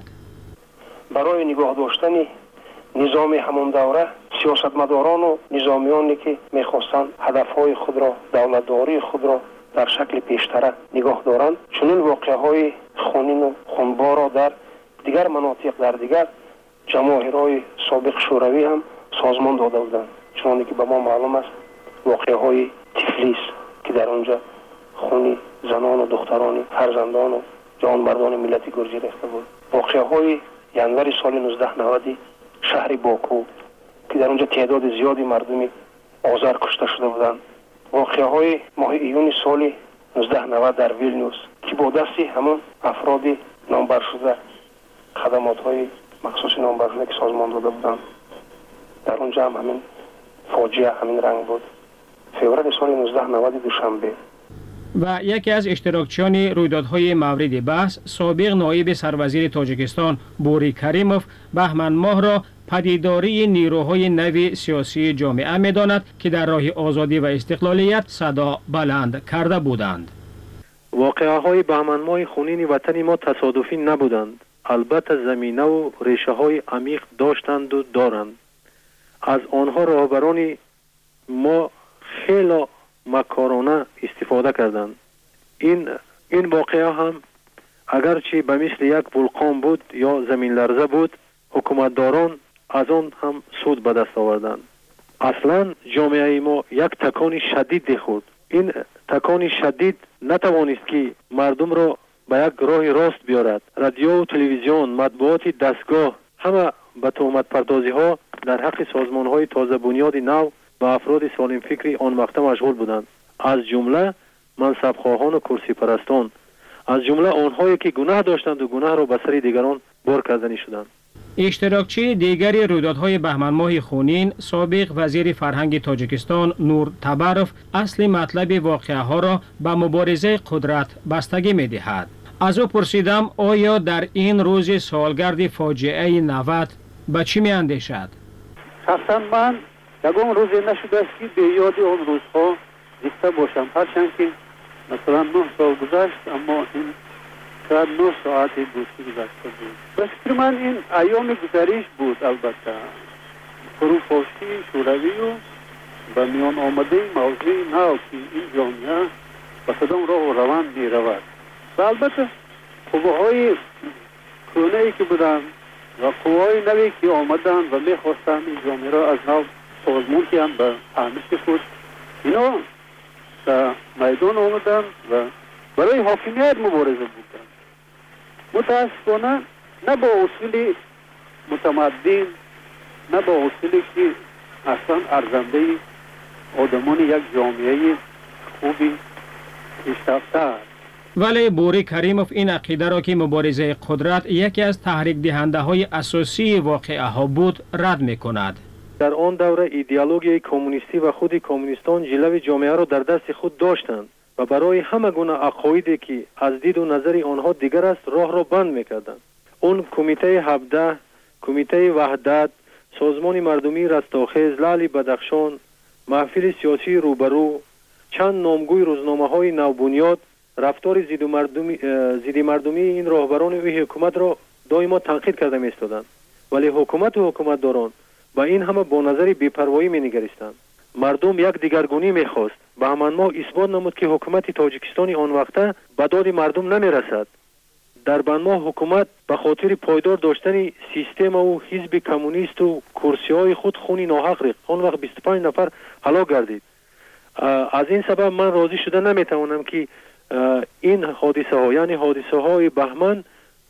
برای نگاه داشتن نظام همان دوره سیاستمداران و نظامیانی که میخواستند هدفهای خود را، دولتداری خود را در شکل پیشتره نگاه دارند، چنین واقعهای خونین و خونبار را در دیگر مناطق، در دیگر جماهیرهای سابق شوروی هم سازمان داده بودند. چون که به ما معلوم است واقعه های تفلیس که در آنجا خون زنان و دختران فرزندان و جانبردان ملت گرجی ریخته بود. واقعه های ینور سال 1990 شهر باکو که در آنجا تعداد زیادی مردم آذر کشته شده بودند. واقعه های ماه ایون سال 1990 در ویلنیوس که با دستی همون افراد نامبر شده خدمات های مخصوص نامبر شده که سازمان داده بودند، در اونجا هم همین فاجعه همین رنگ بود. فوریه سال 1990 دوشنبه و یکی از اشتراکچیان رویدادهای مورد بحث سابق نایب سروزیر تاجیکستان بوری کریموف بهمن ماه را پدیداری نیروهای نو سیاسی جامعه می‌داند که در راه آزادی و استقلالیت صدا بلند کرده بودند. واقعه‌های بهمن ماه خونین وطن ما تصادفی نبودند. البته زمینه و ریشه های عمیق داشتند و دارند. از آنها رهبران ما خیلی مکارانه استفاده کردند. این واقعه هم اگرچه به مثل یک ولکان بود یا زمین لرزه بود، حکومتداران از آن هم سود به دست آوردند. اصلا جامعه ما یک تکان شدید خورد. این تکان شدید نتوانست که مردم را به یک راه راست بیارد. رادیو و تلویزیون، مطبوعات دستگاه همه به تهمت پردازی ها در حق سازمان های تازه بنیاد نو و افراد سالم فکری آن وقت مشغول بودند. از جمله منصبخواهان و کرسی پرستان، از جمله آنهایی که گناه داشتند و گناه را به سر دیگران بار کردنی شدند. اشتراکچی دیگری رویدادهای بهمن ماه خونین سابق وزیر فرهنگ تاجیکستان نور تبروف اصل مطلب واقعه ها را به مبارزه قدرت بستگی می دهد. از او پرسیدم آیا در این روز سالگرد فاجعه 90 به چی می اندیشد؟ شخصا من یکم روزی نشده است که به یاد آن روزها زنده باشم، هرچند که مثلا 9 سال گذشت، اما این شاید 9 ساعت دوستی گذشته بود. به فکر من این ایام گذریش بود. البته فروپاشی شوروی و به میان آمده موضوع نو که این جامعه به کدام راه و روند می رود و البته قوه‌های کهنه‌ای که بودند و قوه‌های نوی که آمدند و می خواستند این جامعه را از نو سازمان کنند به فهمش خود، اینا در میدان آمدند و برای حاکمیت مبارزه بودند. متاسفانه نه با اصول متمدن، نه با اصولی که اصلا ارزنده آدمان یک جامعه خوبی پیشرفته است. ولی بوری کریموف این عقیده را که مبارزه قدرت یکی از تحریک دهنده های اساسی واقعه ها بود رد می کند. در آن دوره ایدئولوژی کمونیستی و خود کمونیستان جلوه جامعه را در دست خود داشتند و برای همه گونه عقایدی که از دید و نظر آنها دیگر است راه را بند می‌کردند. اون کمیته 17، کمیته وحدت، سازمان مردمی رستاخیز، لعل بدخشان، محفل سیاسی روبرو، چند نامگوی روزنامه‌های نوبنیاد رفتار ضد مردمی این راهبران و حکومت را دائما تنقید کرده می‌ایستادند. ولی حکومت و حکومتداران با این همه با نظر بی‌پروایی می‌نگریستند. مردم یک دیگرگونی می‌خواست. بهمن ماه اثبات نمود که حکومت تاجیکستان آن وقته به داد مردم نمی‌رسد. در بهمن ماه حکومت به خاطر پایدار داشتن سیستم و حزب کمونیست و کرسی‌های خود خون ناحق ریخت. آن وقت 25 نفر هلاک گردید. از این سبب من راضی شده نمی‌توانم که این حادثه ها یعنی حادثه های بهمن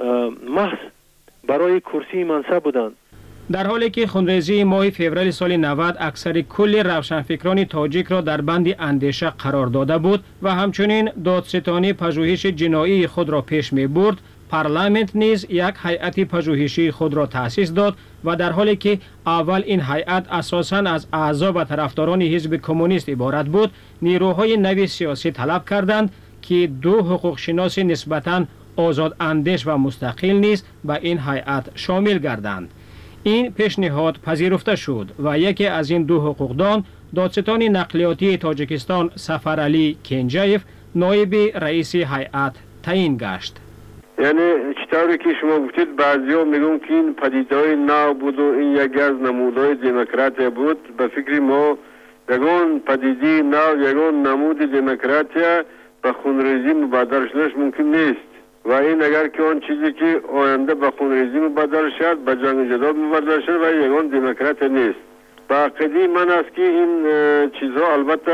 محض برای کرسی منصب بودند. در حالی که خونریزی ماه فوریه سال 90 اکثر کل روشنفکران تاجیک را در بند اندیشه قرار داده بود و همچنین دادستانی پژوهش جنایی خود را پیش می برد، پارلمانت نیز یک هیئت پژوهشی خود را تأسیس داد و در حالی که اول این هیئت اساساً از اعضا و طرفداران حزب کمونیست عبارت بود، نیروهای نوی سیاسی طلب کردند که 2 حقوق شناس نسبتاً آزاد اندیش و مستقل نیز به این هیئت شامل گردند. این پیشنهاد پذیرفته شد و یکی از این 2 حقوقدان دادستان نقلیاتی تاجیکستان سفرعلی کنجایف نایب رئیس هیئت تعیین گشت. یعنی چطوری که شما گفتید بعضیا میگن که این پدیده‌های نو بود و این یکی از نمودهای دموکراسی بود. به فکر ما یگان پدیده نو، یگان نمود دموکراسی به خونریزی مبادر شدنش ممکن نیست و این اگر که آن چیزی که آینده به خونریزی مبادر شد به جنگ جدال مبادر شد و یگان دموکراسی نیست. با عقیده من است که این چیزها البته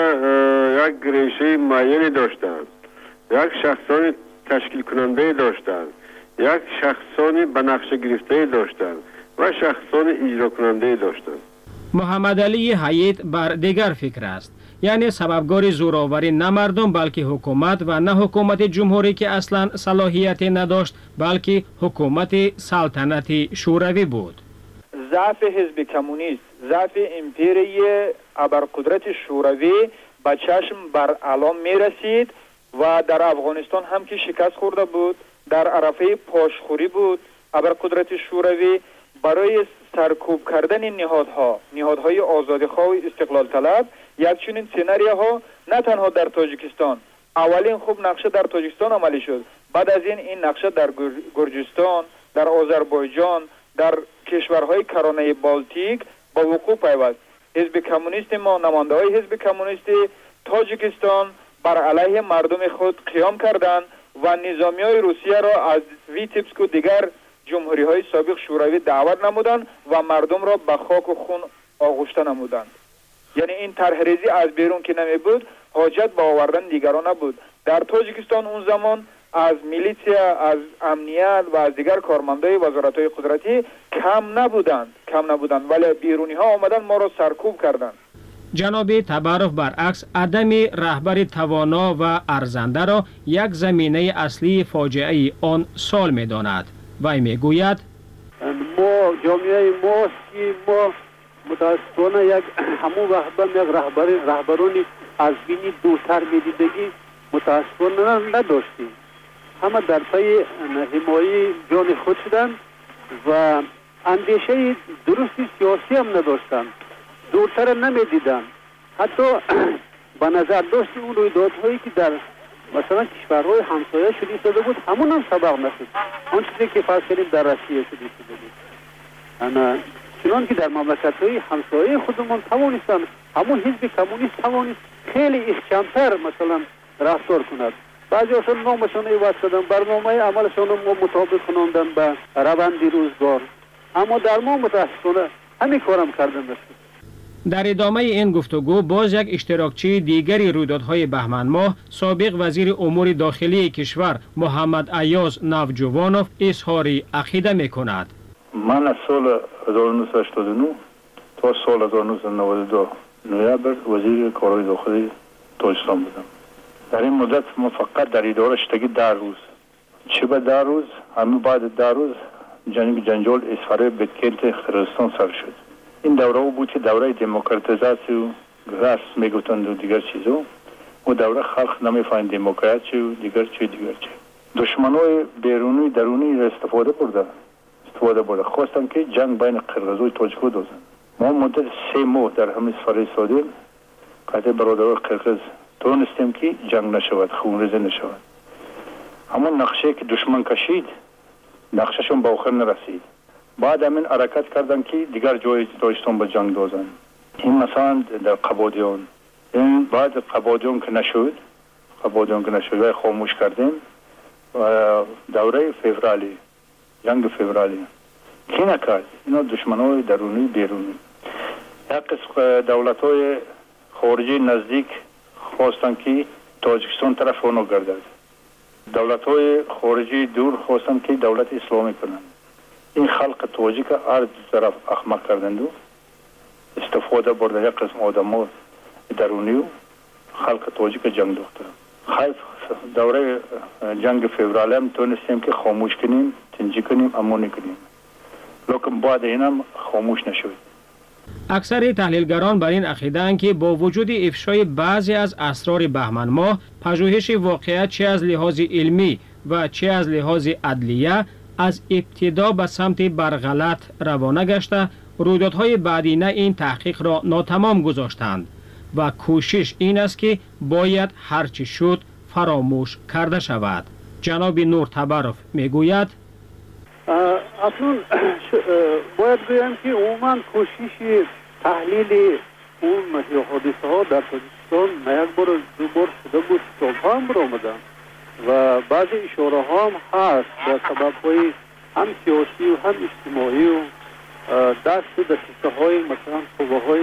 یک ریشه معینی داشتند، یک شخصانی تشکیل کننده داشتند، یک شخصانی به نقشه گرفته داشتند و شخصانی اجرا کننده داشتند. محمد علی حیید بر دیگر فکر است، یعنی سببگار زوراوری نه مردم بلکه حکومت و نه حکومت جمهوری که اصلا صلاحیتی نداشت بلکه حکومت سلطنتی شوروی بود. ضعف حزب کمونیست، ضعف امپیری ابرقدرت شوروی به چشم بر علام می رسید و در افغانستان هم که شکست خورده بود، در عرفه پاشخوری بود. ابرقدرت شوروی برای سرکوب کردن نهادهای آزادیخواه و استقلال طلب یک چنین سناریوها نه تنها در تاجیکستان، اولین خوب نقشه در تاجیکستان عملی شد. بعد از این نقشه در گرجستان، در آذربایجان، در کشورهای کرانه بالتیک با وقوع پیوست. حزب کمونیست ما، نماینده‌های حزب کمونیست تاجیکستان بر علیه مردم خود قیام کردند و نظامیای روسیه را از ویتبسک و دیگر جمهوری‌های سابق شوروی دعوت نمودند و مردم را به خاک و خون آغشته نمودند. یعنی این طرحریزی از بیرون که نمی بود، حاجت به آوردن دیگران نبود. در تاجیکستان اون زمان از میلیسیا، از امنیت و از دیگر کارمندای وزارت‌های قدرتی کم نبودند ولی بیرونی ها آمدن ما را سرکوب کردند. جناب تبارف برعکس عدم رهبر توانا و ارزنده را یک زمینه اصلی فاجعه آن سال می داند. وی می گوید ما جامعه ما متاسفانه یک همون رهبرانی از بینی دوتر میدیدگی متاسفانه نداشتیم. همه در پی حمایت جان خود شدند و اندیشه درستی سیاسی هم نداشتند، دورتر نمیدیدند. حتی به نظر داشت اون رویدادهایی که در مثلا کشورهای همسایه شده بود همون هم سبق نشد. آن چیزی که فرض کردیم در روسیه شده بود، چنان که در مملکت‌های همسایه خودمون توانستن همون حزب کمونیست توانست خیلی احکام‌تر مثلا رفتار کند. بعضی اصلا نامشان عوض کردن، برنامه عملشان رو مطابق کناندن به روند روزگار، اما در ما متاسفانه همین کارم کردن نشد. در ادامه این گفتگو باز یک اشتراکچی دیگری رویدادهای بهمن ماه، سابق وزیر امور داخلی کشور محمد ایاز نوجوانوف اظهار عقیده می‌کند. من از سال 1989 تا سال 1992 نوامبر وزیر کارهای داخلی تاجیکستان بودم. در این مدت ما فقط در اداره شدگی 10 روز، چه به 10 روز، همین بعد 10 روز جنجال اسفره بدکیت قرقیزستان سر شد. این دوره بود که دوره دموکراتیزاسی و گرس میگفتند و دیگر چیزا، و دوره خلق نمیفهمید دموکراسی و دیگر چی. دشمنای بیرونی درونی را استفاده برده خواستن که جنگ بین قرقیز و تاجیک دوزن. ما مدت 3 ماه در همین سفر سادیم قطع برادران قرقیز تونستیم که جنگ نشود، خونریزی نشود. همون نقشه که دشمن کشید نقشهشون به آخر نرسید. بعد همین حرکت کردن که دیگر جای تاجیکستان به جنگ دوزن. این مثلا در قبادیان، این بعد قبادیان که نشد و خاموش کردیم و دوره فوریه، جنگ فوریه کی نکرد؟ اینا دشمنای درونی بیرونی. یک قسم دولت‌های خارجی نزدیک خواستن که تاجیکستان طرف اونو گردد. دولت‌های خارجی دور خواستن که دولت اسلامی کنند. این خلق تاجیک هر طرف احمق کردند و استفاده برده یک قسم آدم‌ها درونی و خلق تاجیک جنگ دوخته. خیف دوره جنگ فوریه هم تونستیم که خاموش کنیم، تنجی کنیم، امانی کنیم. لیکن بعد این هم خاموش نشد. اکثر تحلیلگران بر این عقیده‌اند که با وجود افشای بعضی از اسرار بهمن ماه، پژوهش واقعیت چه از لحاظ علمی و چه از لحاظ عدلیه از ابتدا به سمت برغلط روانه گشته، رویدادهای بعدینه این تحقیق را ناتمام گذاشتند و کوشش این است که باید هرچی شد فراموش کرده شود. جناب نور تبارف میگوید اصلا باید بگم که عموما کوشش تحلیل اون حادثه ها در تاجیکستان نه یک بار دو بار شده بود، کتاب هم برآمدن و بعضی اشاره ها هم هست در سبب های هم سیاسی و هم اجتماعی و دست دسته های مثلا قوه های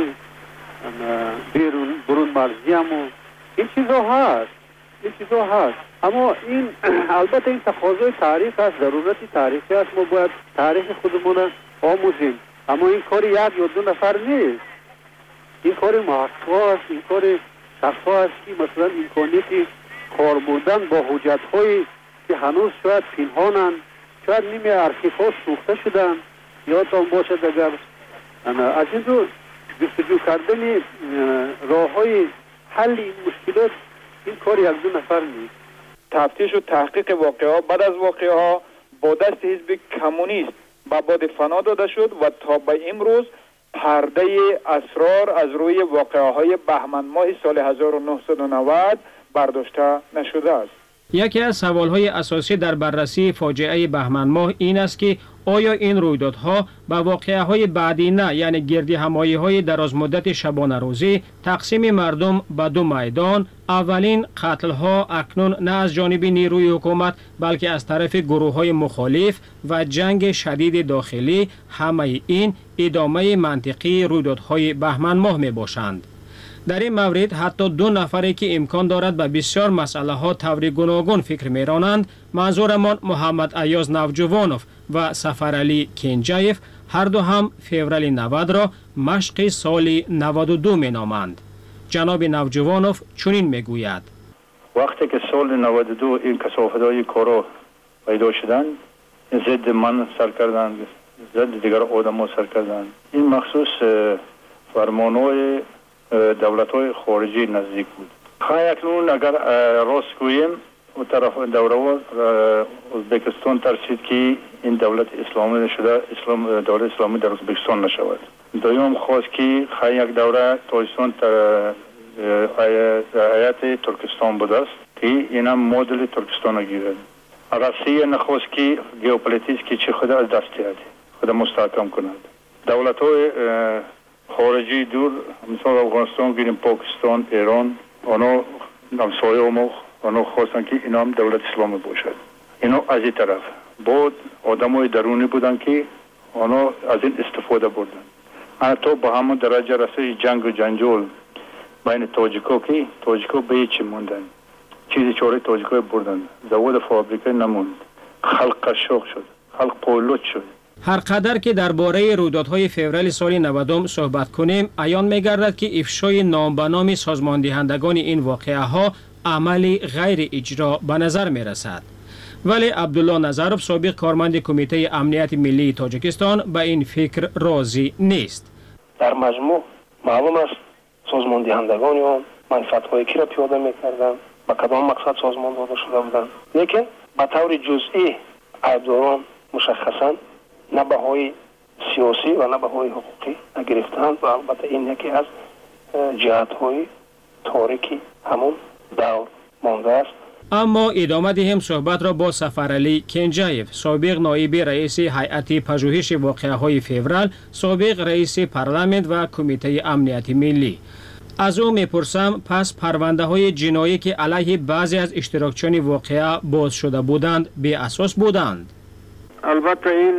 برون مرزی هم و این چیزا هست. اما این البته این تقاضای تاریخ است، ضرورتی تاریخی است. ما باید تاریخ خودمون آموزیم، اما این کار یک یا دو نفر نیست، این کار محقق است، این کار شخص است که مثلا امکانیتی کار بردن با حجت هایی که هنوز شاید پنهانند، شاید نیمه ارشیف ها سوخته شدن. یادتان باشد اگر از این رو جستجو کردن راه های حل این مشکلات این کار یک دو نفر نیست. تفتیش و تحقیق واقعه بعد از واقعه ها با دست حزب کمونیست به باد فنا داده شد و تا به امروز پرده اسرار از روی واقعه های بهمن ماه سال 1990 برداشته نشده است. یکی از سوال‌های اساسی در بررسی فاجعه بهمن ماه این است که آیا این رویدادها به واقعه‌های بعدی نه، یعنی گردی همایی‌های درازمدت شبانه روزی، تقسیم مردم به دو میدان، اولین قتل‌ها اکنون نه از جانب نیروی حکومت بلکه از طرف گروه‌های مخالف و جنگ شدید داخلی، همه این ادامه منطقی رویدادهای بهمن ماه میباشند. در این مورد حتی دو نفری که امکان دارد به بسیار مسئله ها طور گوناگون فکر میرانند، منظورمان محمد ایاز نوجوانوف و سفرعلی کنجایف، هر دو هم فوریه 90 را مشق سال 92 می نامند. جناب نوجوانوف چنین میگوید: وقتی که سال 92 این کثافت‌های کارا پیدا شدند، ضد من سر کردند، ضد دیگر آدم‌ها سر کردند. این مخصوص فرمان‌های دولت‌های خارجی نزدیک بود. اکنون اگر راست گوییم و طرف دوره ازبکستان ترسید که این دولت اسلامی نشده، دولت اسلامی در ازبکستان نشود. دوم خواست که یک دوره تاجیکستان هیئت ترکستان بود است که این هم مدل ترکستان گیرد. روسیه نخواست که ژئوپلیتیک که چه خود از دست دهد، خود مستحکم کند. دولت‌های خارجی دور مثل افغانستان گیریم، پاکستان، ایران، آنها همسایه ما آنها خواستن که اینا هم دولت اسلامی باشد. اینا از این طرف بود آدمای درونی بودن که آنها از این استفاده بردن. حتی با همون درجه رسید جنگ و جنجال بین تاجیکا که تاجیکا به هیچ موندن، چیزی چاره تاجیکا بردن، زواد فابریکه نموند، خلق قشاق شد، خلق پایلوت شد. هر قدر که درباره رویدادهای فوریه سال 90 صحبت کنیم، عیان می‌گردد که افشای نام به نام سازماندهندگان این واقعه ها عملی غیر اجرا به نظر می‌رسد. ولی عبدالله نظروف، سابق کارمند کمیته امنیت ملی تاجیکستان، به این فکر راضی نیست. در مجموع معلوم است سازماندهندگان آن منفعت‌های کی را پیاده می‌کردند، به کدام مقصد سازمان داده شده بودند، لیکن به طور جزئی عیبداران مشخصاً نه بهای سیاسی و نه بهای حقوقی نگرفتند و البته این یکی از جهت‌های تاریکی همون دور مانده است. اما ادامه دهیم صحبت را با سفرعلی کنجایف، سابق نایب رئیس هیئت پژوهش واقعه‌های فوریه، سابق رئیس پارلمان و کمیته امنیت ملی. از او میپرسم پس پرونده های جنایی که علیه بعضی از اشتراکچیان واقعه باز شده بودند بی اساس بودند؟ البته این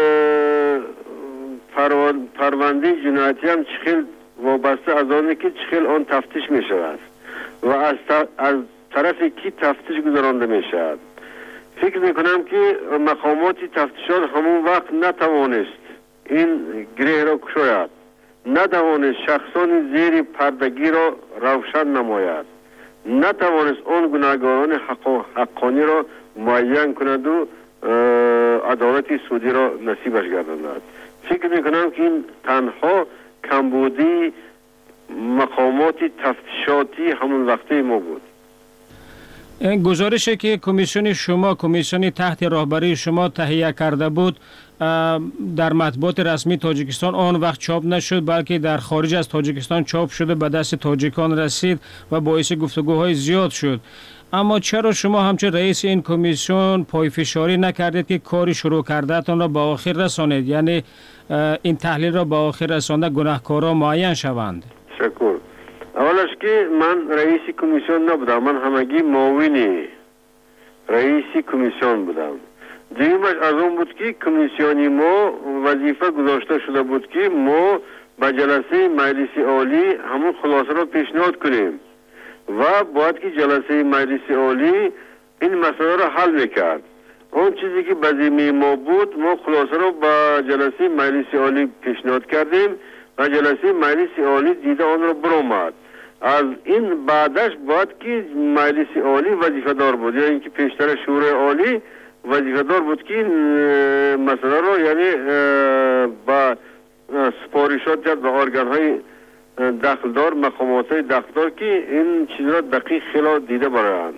پرونده جنایتی هم چخیل وابسته از آنه که چخیل آن تفتیش می شود و از طرف کی تفتیش گذرانده می شود. فکر می کنم که مقامات تفتیشات همون وقت نتوانست این گره را کشاید، نتوانست شخصان زیر پردگی را روشن نماید، نتوانست آن گناهکاران حقانی را معین کند و عدالت سودی را نصیبش گرداند. فکر میکنم که این تنها کمبودی مقامات تفتیشاتی همون وقتی ما بود. گزارشی که کمیسیون شما، کمیسیون تحت راهبری شما تهیه کرده بود در مطبوعات رسمی تاجیکستان آن وقت چاپ نشد، بلکه در خارج از تاجیکستان چاپ شده، به دست تاجیکان رسید و باعث گفتگوهای زیاد شد. اما چرا شما همچون رئیس این کمیسیون پایفشاری نکردید که کاری شروع کردهتان را به آخر رسانید، یعنی این تحلیل را به آخر رسانده گناهکاران معین شوند؟ شکر. اولش که من رئیس کمیسیون نبودم، من همگی معاون رئیس کمیسیون بودم. دیگرش از اون بود که کمیسیونی ما وظیفه گذاشته شده بود که ما به جلسه مجلس عالی همون خلاصه را پیشنهاد کنیم و باید که جلسه مجلس عالی این مسئله را حل میکرد. اون چیزی که به ذمه ما بود، ما خلاصه را به جلسه مجلس عالی پیشنهاد کردیم و جلسه مجلس عالی دیده آن را برآمد. از این بعدش باید که مجلس عالی وظیفه دار بود، یعنی اینکه پیشتر شورای عالی وظیفه دار بود که مسئله را یعنی با سپارشات کرد به ارگان های دخلدار، مقامات های دخلدار که این چیز را دقیق خیلی دیده برایند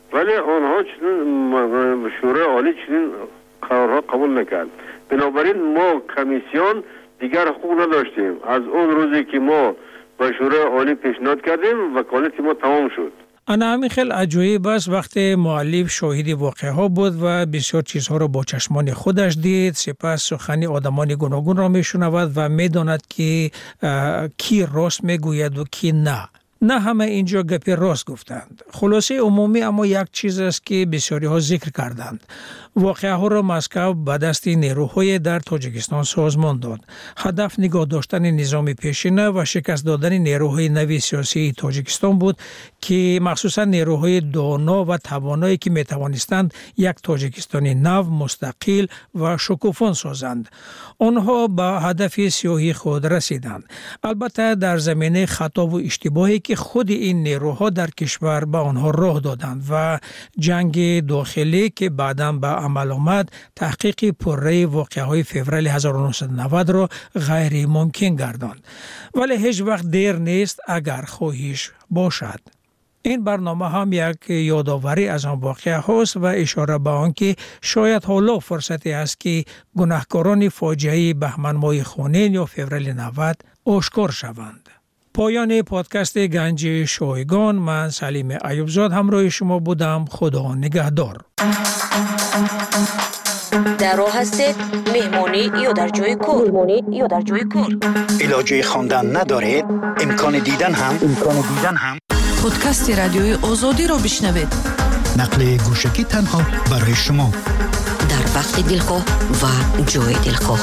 ولی آنها چنین شورای عالی چنین قرارها قبول نکرد. بنابراین ما کمیسیون دیگر حقوق نداشتیم. از اون روزی که ما به شورای عالی پیشنهاد کردیم وکالت ما تمام شد. انا همین خیلی عجیب است وقتی مؤلف شاهد واقعه ها بود و بسیار چیزها را با چشمان خودش دید، سپس سخن آدمان گوناگون را میشنود و میداند که کی راست میگوید و کی نه. نه همه اینجا گپی راست گفتند. خلاصه عمومی اما یک چیز است که بسیاری ها ذکر کردند. واقعه ها را مسکو به دست نیروهای در تاجیکستان سازمان داد. هدف نگاه داشتن نظام پیشینه و شکست دادن نیروهای نوی سیاسی تاجیکستان بود که مخصوصا نیروهای دانا و توانایی که می توانستند یک تاجیکستانی نو، مستقل و شکوفان سازند. آنها به هدف سیاهی خود رسیدند. البته در زمینه خطا و اشتباهی که خود این نیروها در کشور به آنها راه دادند و جنگ داخلی که بعداً به عمل آمد تحقیق پرره واقعه‌های فوریه 1990 را غیر ممکن گرداند. ولی هیچ وقت دیر نیست اگر خواهش باشد. این برنامه هم یک یادآوری از آن واقعه هاست و اشاره به آن که شاید حالا فرصتی است که گناهکاران فاجعه بهمن ماه خونین یا فوریه 90 آشکار شوند. پایان پادکست گنج شایگان، من سلیم ایوبزاد همراه شما بودم. خدا نگهدار. در راه هستید مهمانی یا در جای کار. علاجه خواندن ندارید؟ امکان دیدن هم پادکست رادیوی آزادی را بشنوید. نقل گوشکی تنها برای شما در وقت دلخواه و جای دلخواه.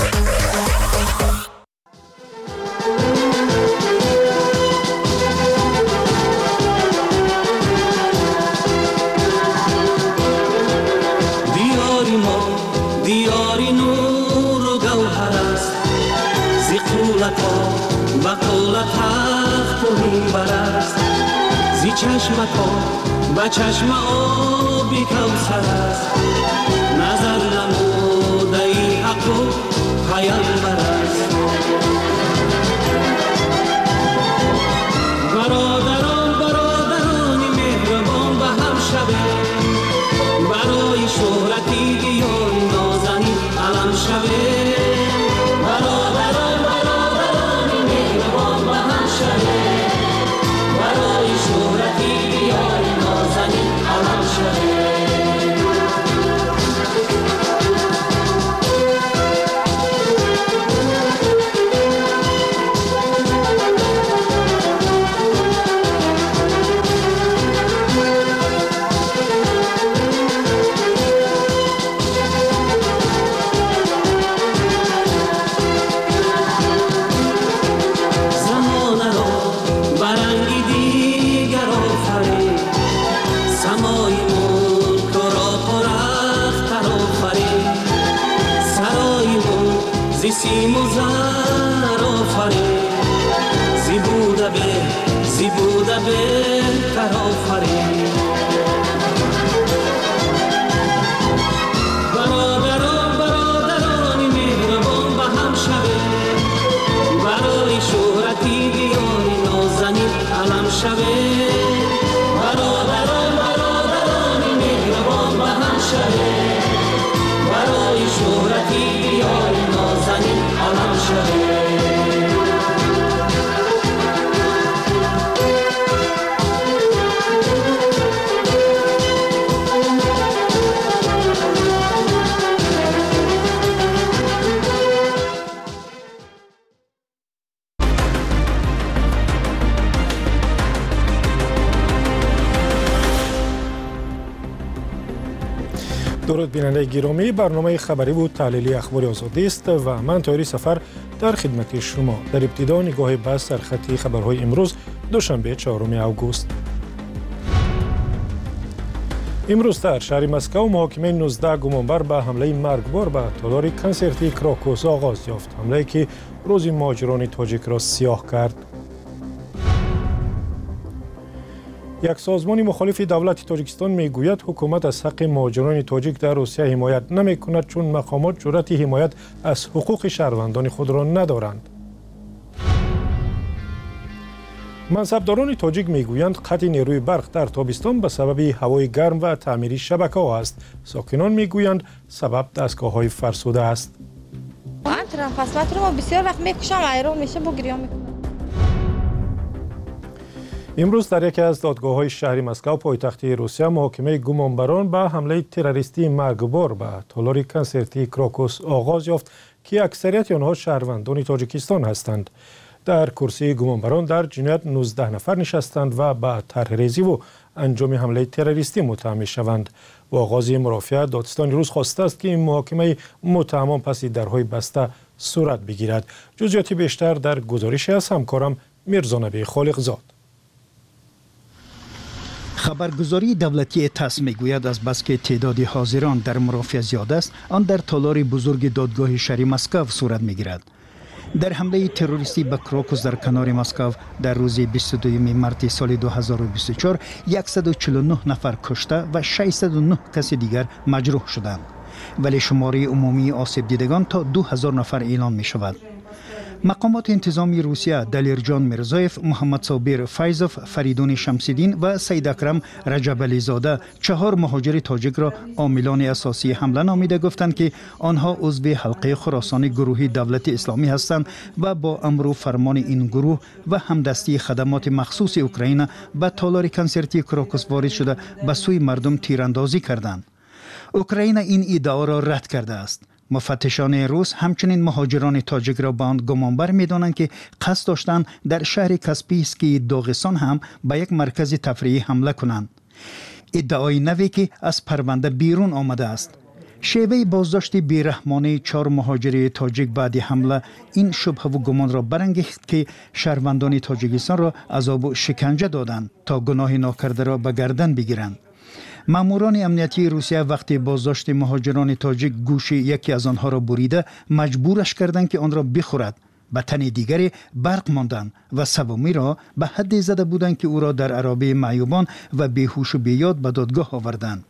دیاری نور و گوهر است، زی قولت ها بقولت تخت و منبر است، زی چشمت ها به چشم آبی کوثر است، نظر نموده ای حق و پیامبر است. برادران مهربان به هم شوه، برای شهرتی دیاری نازنین علم شوه. برادران مهربان به هم شوه، برای شهرتی دیاری نازنین علم شوه. سیم و زر آفرین، زی بوده بهتر آفرین. برادران مهربان به هم شوه، برای شهرتی دیاری نازنین علم شوه. برادران مهربان به هم شوه، برای شهرتی دیاری نازنین علم شوه. درود بیننده گرامی، برنامه خبری بود تحلیلی اخبار آزادی است و من طاهری سفر در خدمت شما. در ابتدا نگاه به سرخط خبرهای امروز دوشنبه 4 اوگوست. امروز در شهر مسکو محاکمه 19 گمانبر به حمله مرگبار به تالار کنسرتی کراکوس آغاز یافت. حمله که روز مهاجران تاجیک را سیاه کرد. یک سازمان مخالف دولت تاجیکستان میگوید حکومت از حق مهاجران تاجیک در روسیه حمایت نمی‌کند چون مقامات جرأت حمایت از حقوق شهروندان خود را ندارند. منصبداران تاجیک میگویند قطع نیروی برق در تابستان به سبب هوای گرم و تعمیر شبکه‌ها است. ساکنان میگویند سبب دستگاه‌های فرسوده است. فصل ما بسیار وقت میکشم ایران میشه با گریه میکنم. امروز در یکی از دادگاه‌های شهر مسکو پایتخت روسیه محاکمه گمانبران به حمله تروریستی مرگبار به تالار کنسرتی کراکوس آغاز یافت که اکثریت آنها شهروندان تاجیکستان هستند. در کرسی گمانبران در جنایت 19 نفر نشستند و به طرح‌ریزی و انجام حمله تروریستی متهم شوند. با آغاز مرافعه دادستان روز خواسته است که این محاکمه متهمان پس درهای بسته صورت بگیرد. جزئیات بیشتر در گزارشی از همکارم میرزا نبی خالقزاد. خبرگزاری دولتی تاس میگوید از بس که تعداد حاضران در مرافعه زیاد است، آن در تالار بزرگ دادگاه شهر مسکو صورت میگیرد. در حمله تروریستی به کراکوس در کنار مسکو در روز 22 مارس سال 2024 149 نفر کشته و 609 کس دیگر مجروح شدند، ولی شماره عمومی آسیب دیدگان تا 2000 نفر اعلام می شود. مقامات انتظامی روسیه دلیرجان میرزایف، محمد صابر فیضوف، فریدون شمسیدین و سید اکرم رجبلی زاده 4 مهاجر تاجیک را عاملان اساسی حمله نامیده گفتند که آنها عضو حلقه خراسان گروهی دولت اسلامی هستند و با امر و فرمان این گروه و همدستی خدمات مخصوص اوکراین به تالار کنسرتی کراکوس وارد شده به سوی مردم تیراندازی کردند. اوکراین این ادعا را رد کرده است. مفتشان روس همچنین مهاجران تاجیک را به آن گمانبر می‌دانند که قصد داشتند در شهر کاسپیسکی داغستان هم به یک مرکز تفریحی حمله کنند. ادعای نوی که از پرونده بیرون آمده است. شیوه بازداشت بیرحمانه 4 مهاجر تاجیک بعد حمله این شبهه و گمان را برانگیخت که شهروندان تاجیکستان را عذاب و شکنجه دادند تا گناه ناکرده را به گردن بگیرند. ماموران امنیتی روسیه وقتی بازداشت مهاجران تاجیک گوش یکی از آنها را بریده مجبورش کردند که آن را بخورد. به تن دیگری برق ماندند و سومی را به حدی زده بودند که او را در عرابه معیوبان و بیهوش و بیاد به دادگاه آوردند.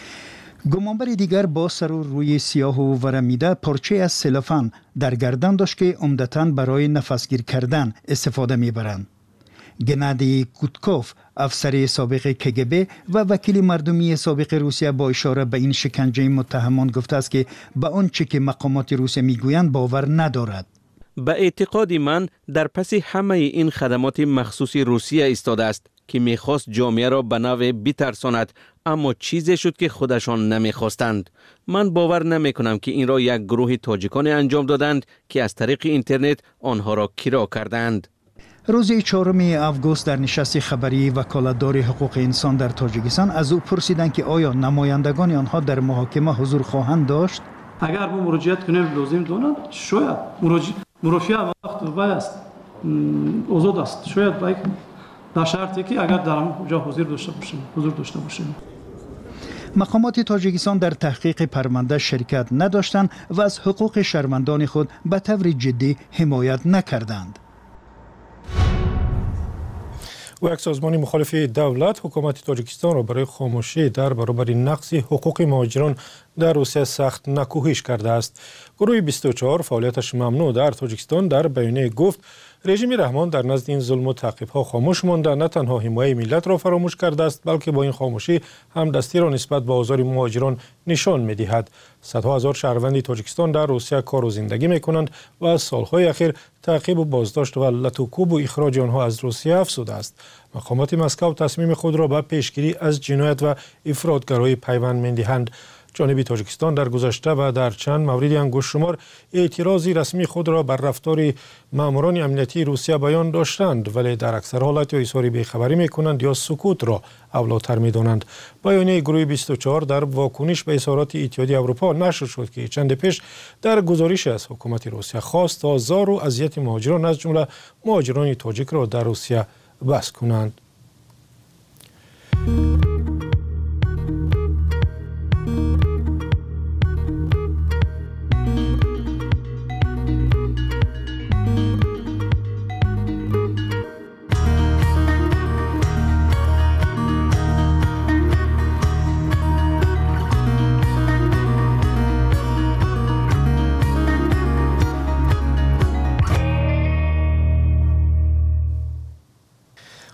گمانبر دیگر با سر و روی سیاه و ورمیده پارچه از سلوفان در گردن داشت که عمدتاً برای نفسگیر کردن استفاده میبرند. گنادی کوتکوف، افسر سابق کگب و وکیل مردمی سابق روسیه با اشاره به این شکنجه متهمان گفته است که به آنچه که مقامات روسیه میگویند باور ندارد. به اعتقاد من در پس همه این خدمات مخصوص روسیه ایستاده است که میخواست جامعه را به نوع بترساند، اما چیزی شد که خودشان نمیخواستند. من باور نمیکنم که این را یک گروه تاجیکان انجام دادند که از طریق اینترنت آنها را کرا کردند. روز 4 آگوست در نشست خبری وکالتدار حقوق انسان در تاجیکستان از او پرسیدند که آیا نمایندگان آنها در محاکمه حضور خواهند داشت؟ اگر ما مراجعت کنیم لازم دانند شاید مرافعه وقت وای است آزاد است، شاید در شرطی که اگر در اونجا حضور داشته باشیم. مقامات تاجیکستان در تحقیق پرونده شرکت نداشتند و از حقوق شهروندان خود به طور جدی حمایت نکردند. و یک سازمان مخالف دولت حکومت تاجیکستان را برای خاموشی در برابر نقض حقوق مهاجران در روسیه سخت نکوهش کرده است. گروه 24 فعالیتش ممنوع در تاجیکستان در بیانیه گفت رژیم رحمان در نزد این ظلم و تعقیب‌ها خاموش مانده، نه تنها حمایت ملت را فراموش کرده است بلکه با این خاموشی هم دستی را نسبت به آزار مهاجران نشان می‌دهد. صدها هزار شهروند تاجیکستان در روسیه کار و زندگی می‌کنند و از سال‌های اخیر تعقیب و بازداشت و لطوکوب و اخراج آنها از روسیه افزوده است. مقامات مسکو تصمیم خود را به پیشگیری از جنایت و افراطگرایی پیوند می‌دهند. جانب تاجیکستان در گذشته و در چند مورد انگشت شمار اعتراضی رسمی خود را بر رفتار ماموران امنیتی روسیه بیان داشتند، ولی در اکثر حالات یا اظهار بیخبری میکنند یا سکوت را اولاتر میدانند. بیانیه گروه 24 در واکنش به اظهارات اتحادیه اروپا نشر شد که چند پیش در گزارش از حکومت روسیه خواست تا زار و اذیت مهاجران از جمله مهاجران تاجیک را در روسیه بس کنند.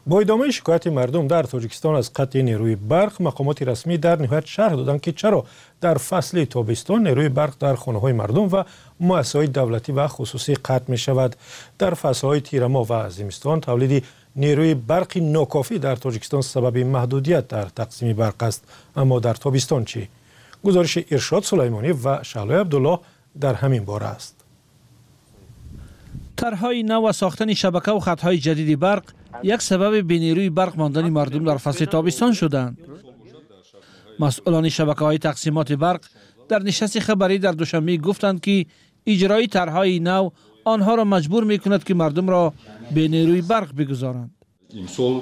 با ادامه شکایت مردم در تاجیکستان از قطع نیروی برق، مقامات رسمی در نهایت شرح دادند که چرا در فصل تابستان نیروی برق در خانه‌های مردم و مؤسسات دولتی و خصوصی قطع می شود. در فصل‌های تیر ماه و زمستان تولید نیروی برقی ناکافی در تاجیکستان سبب محدودیت در تقسیم برق است. اما در تابستان چی؟ گزارش ارشاد سلیمانی و شعله عبدالله در همین باره است. طرح‌های نو و ساختن شبکه و خط‌های جدید برق یک سبب بی نیروی برق ماندن مردم در فصل تابستان شدند. مسئولان شبکه‌های تقسیمات برق در نشست خبری در دوشنبه گفتند که اجرای طرح‌های نو آنها را مجبور می‌کند که مردم را به نیروی برق بگذارند. امسال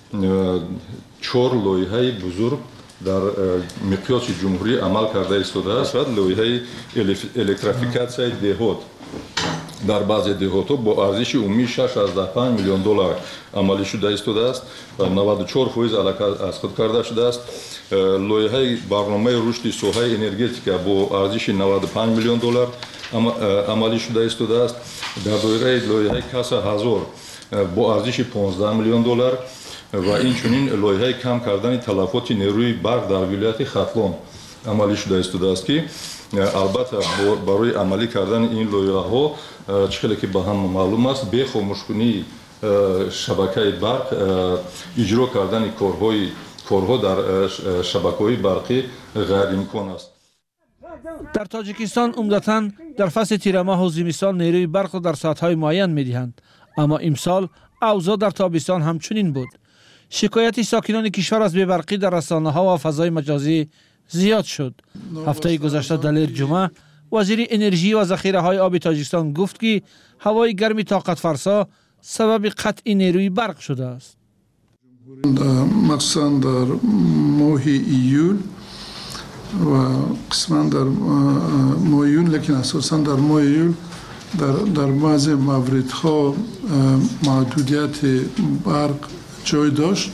4 لایحه بزرگ در مقیاس جمهوری عمل کرده ایستاده است. لایحه الکتریفیکاسیای دهات در بعضی دهات‌ها با ارزش عمومی 6.5 میلیون دلار عملی شده ایستاده است. 94% علاقه از خود کرده شده است. لایحه برنامه رشد ساحه انرژتیک با ارزش 95 میلیون دلار عملی شده ایستاده است. در دایره لایحه کسا هزار با ارزش 15 میلیون دلار و اینچنین لایحه کم کردن تلفات نیروی برق در ولایت ختلان عملی شده ایستاده است که البته برای عملی کردن این لایحه ها چقدر که به هم معلوم است به خاموشکنی شبکه برق اجرا کردن کارها در شبکه‌های برقی غیر امکان است. در تاجیکستان عمدتاً در فصل تیر ماه و زمستان نیروی برق را در ساعت‌های معین می‌دهند، اما امسال اوضاع در تابستان همچنین بود. شکایت ساکنان کشور از بی‌برقی در رسانه‌ها و فضای مجازی زیاد شد. هفته گذشته دلیر جمعه وزیر انرژی و ذخیره‌های آب تاجیکستان گفت که هوای گرم طاقت فرسا سبب قطع نیروی برق شده است. مخصوصاً در ماه ایول و قسماً در ماه یول، لیکن اساساً در ماه یول در بعضی موردها محدودیت برق جای داشت.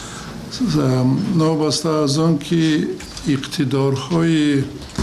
نابسته از آن که اقتدارهای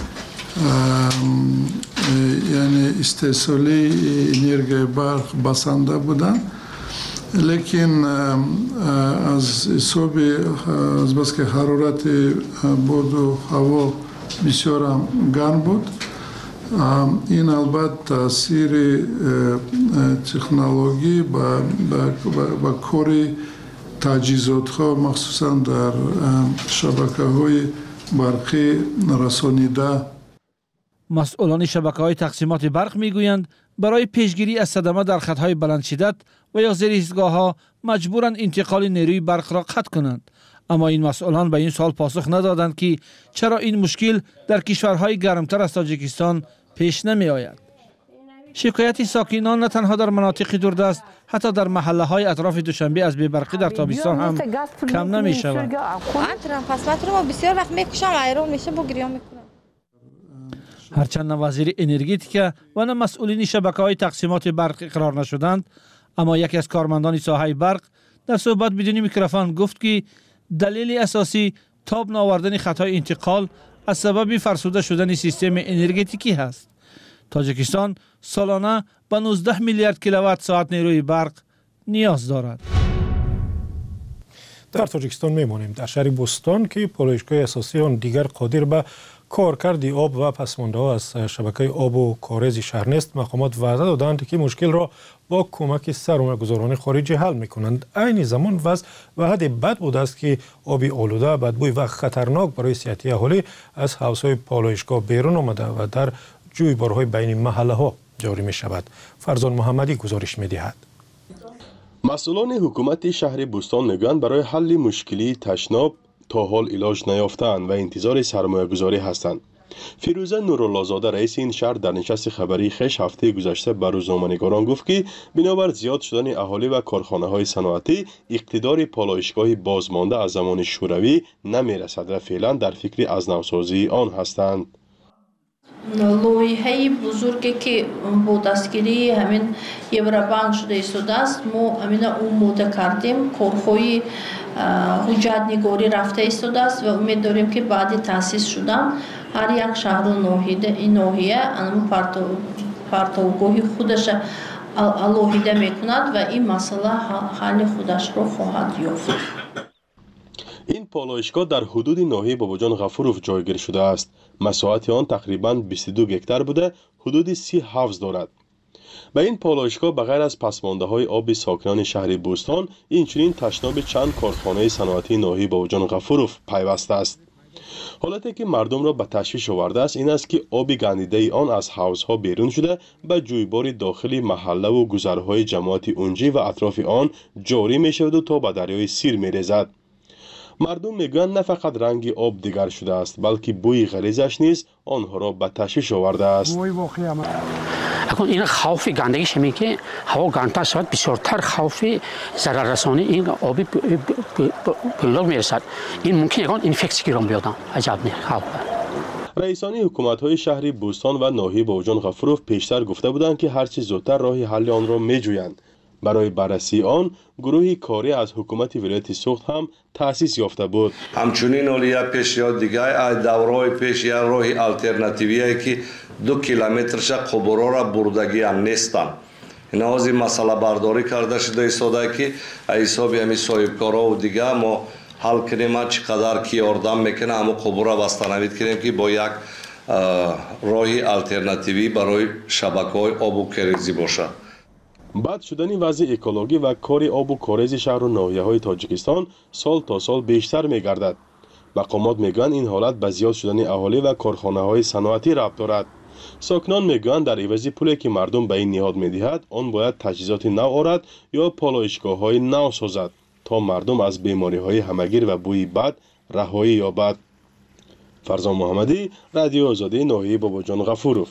یعنی استحصالی انرژی برق بسنده بودند، لیکن از حساب از بس که حرارت باد و هوا بسیار گرم بود، این البته تاثیر تکنولوژی با کار تجهیزات ها مخصوصا در شبکه های برقی رسانیده. مسئولان شبکه‌های تقسیمات برق میگویند برای پیشگیری از صدمه در خط‌های بلند شدت و یا زیر ایستگاه‌ها مجبورند انتقال نیروی برق را قطع کنند. اما این مسئولان به این سوال پاسخ ندادند که چرا این مشکل در کشورهای گرمتر از تاجیکستان پیش نمی آید. شکایت ساکنان نه تنها در مناطق دوردست، حتی در محله‌های اطراف دوشنبه از بی‌برقی در تابستان هم کم نمی شود. فصل رو بسیار وقت میکشم ایران میشه بگیریم میکنم. هرچند نه وزیر انرژتیک و نه مسئولین شبکه‌های تقسیمات برق اقرار نشدند، اما یکی از کارمندان ساحه برق در صحبت بدون میکروفون گفت که دلیل اساسی تاب نآوردن خطای انتقال از سبب فرسوده شدن سیستم انرژتیکی است. تاجیکستان سالانه به 19 میلیارد کیلووات ساعت نیروی برق نیاز دارد. در تاجیکستان میمانیم در شهر بوستان که پالایشگاه اساسی آن دیگر قادر به کارکرد آب و پسمانده‌ها از شبکه آب و کاریز شهر نیست. مقامات وعده دادند که مشکل را با کمک سرمایه‌گذاران خارجی حل می‌کنند. عین زمان وضع و حد بد بوده است که آبی آلوده، بدبوی و خطرناک برای صحت اهالی از حوض‌های پالایشگاه بیرون آمده و در جویبارهای بین محله‌ها جاری می‌شود. فرزان محمدی گزارش می‌دهد. مسئولان حکومت شهر بوستان میگویند برای حل مشکلی تشناب تا حال علاج نیافتند و انتظار سرمایه‌گذاری هستند. فیروزه نورالله‌زاده رئیس این شهر در نشست خبری خویش هفته گذشته به روزنامه‌نگاران گفت که بنابر زیاد شدن اهالی و کارخانه‌های صنعتی اقتدار پالایشگاه بازمانده از زمان شوروی نمی‌رسد و فعلا در فکر از نوسازی آن هستند. لایحه بزرگی که با دستگیری همین یورابانک شده ایستاده است، ما همین آماده کردیم. کارهای حجت نگاری رفته ایستاده است و امید داریم که بعد تأسیس شدن هر یک شهر و ناحیه این ناحیه پرتوگاهی خودش алоҳида мекунад ва ин масъала ҳалли худашро хоҳад ёфт. این پالایشگاه در حدود ناحیه باباجان غفورов جایگیر شده است. مساحت آن تقریباً 22 هکتار بوده، حدود 30 حوض دارد. به این پالایشگاه بغیر از پسمانده‌های آب ساکنان شهر بوستان، اینچنین تشناب چند کارخانه صنعتی ناحیه باباجان غفورov پیوسته است. حالتی که مردم را به تشویش آورده است این است که آب گندیده آن از حوضها بیرون شده به جویبار داخل محله و گذرهای جماعت اونجی و اطراف آن جاری می شود و تا به دریای سیر می ریزد. مردم میگویند نه فقط رنگ آب دیگر شده است بلکه بوی غلیظش نیز آنها را به تشویش آورده است. اکنون این خوف گندگی شمی که هوا گندتر شود بسیارتر خوف ضرر رسانی این آبی بلوغ میرسد. این ممکن اون اینفکسی گیران بیادم. عجب نه خوف. رئیسان حکومت‌های شهر بوستان و ناحیه باباجان غفورov پیشتر گفته بودند که هرچی زودتر راه حل آن را میجویند. برای بررسی آن گروهی کاری از حکومت ولایت سوخت هم تأسیس یافته بود. همچنین اولیا پیش یا دیگه دورای پیش یا راه آلترناتیویی که 2 کیلومترش قبورا را بردگی هم نیستن. اینا از این مسئله برداری کرده شده ایستاده که حسابی همی صاحبکارا و دیگه ما حل کنیم چقدر کی یاردم میکنه اما قبورا بستنوید کنیم که با یک راه آلترناتیوی برای شبکه‌های آب و کریزی باشه. بد شدن وضع اکولوژی و کار آب و کاریز شهر و ناحیه‌های تاجیکستان سال تا سال بیشتر می‌گردد. مقامات میگویند این حالت به زیاد شدن اهالی و کارخانه‌های صنعتی ربط دارد. ساکنان میگویند در عوض پولی که مردم به این نهاد می‌دهد، آن باید تجهیزات نو آورد یا پالایشگاه‌های نو سازد تا مردم از بیماری‌های همگیر و بوی بد رهایی یابد. فرزان محمدی، رادیو آزادی ناحیه باباجان غفورov.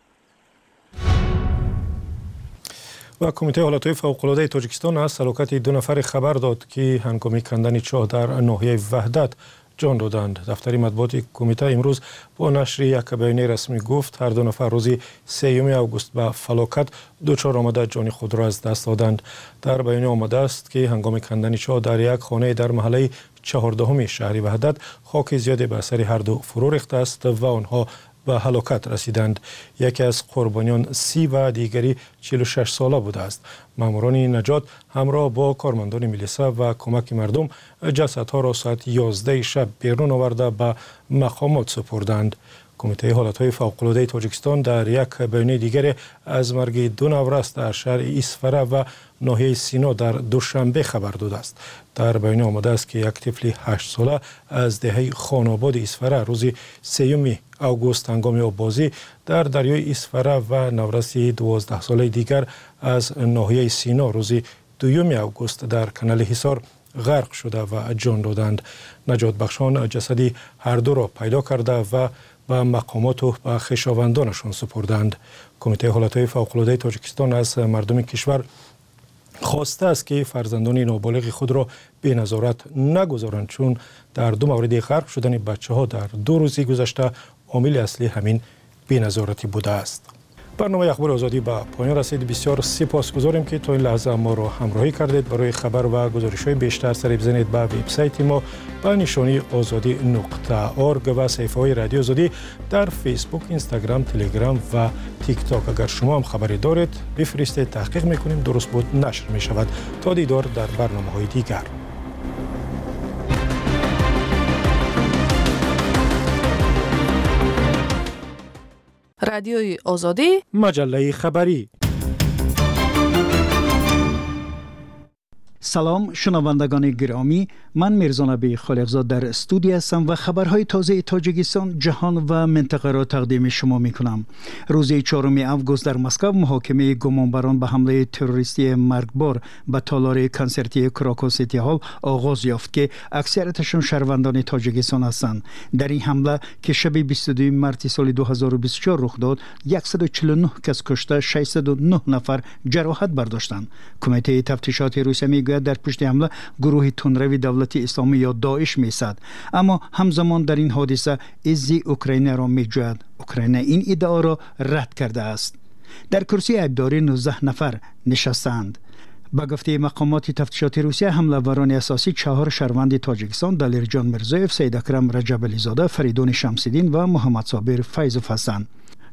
و کمیته حالتهای فوق‌العاده تاجیکستان از هلاکت 2 نفر خبر داد که هنگام کندن چاه در ناحیه وحدت جان دادند. دفتر مطبوعات کمیته امروز با نشر یک بیانیه رسمی گفت هر 2 نفر روز 3 آگوست به فلاکت دچار آمده جان خود را از دست دادند. در بیانیه آمده است که هنگام کندن چاه در یک خانه در محله 14 شهر وحدت خاک زیادی به اثر هر دو فرو ریخته است و آنها به هلاکت رسیدند. یکی از قربانیان 30 و دیگری 46 ساله بوده است. ماموران نجات همراه با کارمندان میلیسا و کمک مردم جسدها را ساعت 11 شب بیرون آورده به مقامات سپردند. کمیته حالتهای فوق‌العاده تاجیکستان در یک بیانیه دیگر از مرگ 2 نوروز در شهر ایسفره و ناحیه سینا در دوشنبه خبر داده است. در بیانیه آمده است که یک طفل 8 ساله از دهه خاناباد ایسفره روز 3 آگوست هنگام آببازی در دریای ایسفره و نوروز 12 ساله دیگر از ناحیه سینا روز 2 آگوست در کانال حصار غرق شده و جان دادند. نجات بخشان جسدی هر دو را پیدا کرده و به مقامات و به خویشاوندانشان سپردند. کمیته حالتهای فوق‌العاده تاجیکستان از مردم کشور خواسته است که فرزندان نابالغ خود را به نظارت نگذارند چون در 2 مورد غرق شدن بچه‌ها در 2 روز گذشته عامل اصلی همین بی‌نظارتی بوده است. برنامه اخبار آزادی به پایان رسید. بسیار سپاسگزاریم که تا این لحظه ما را همراهی کردید. برای خبر و گزارش‌های بیشتر سر بزنید به وبسایت ما به نشانی azadi.org و صفحه‌های رادیو آزادی در فیسبوک، اینستاگرام، تلگرام و تیک تاک. اگر شما هم خبری دارید بفرستید، تحقیق می‌کنیم، درست بود نشر می‌شود. تا دیدار در برنامه‌های دیگر. رادیوی آزادی، مجله خبری. سلام شنوندگان گرامی، من میرزا نبی خالقزاد در استودیو هستم و خبرهای تازه تاجیکستان، جهان و منطقه را تقدیم شما می کنم. روز 4 آگوست در مسکو محاکمه گمانبران به حمله تروریستی مرگبار به تالار کنسرتی کراکو سیتی هال آغاز یافت که اکثریتشان شهروندان تاجیکستان هستند. در این حمله که شب 22 مارس سال 2024 رخ داد، 149 کس کشته، 609 نفر جراحت برداشتند. کمیته تفتیشات روسیه میگوید در پشت حمله گروه تندروی دولت اسلامی یا داعش میسد، اما همزمان در این حادثه عزی اوکراین را میجوید. اوکراین این ادعا را رد کرده است. در کرسی عیبداری 19 نفر نشستند. با گفته مقامات تفتیشات روسیه، حمله‌وران اساسی 4 شهروند تاجیکستان دلیرجان میرزایف، سید اکرم رجب علیزاده، فریدون شمس‌الدین و محمد صابر فیضوف هستند.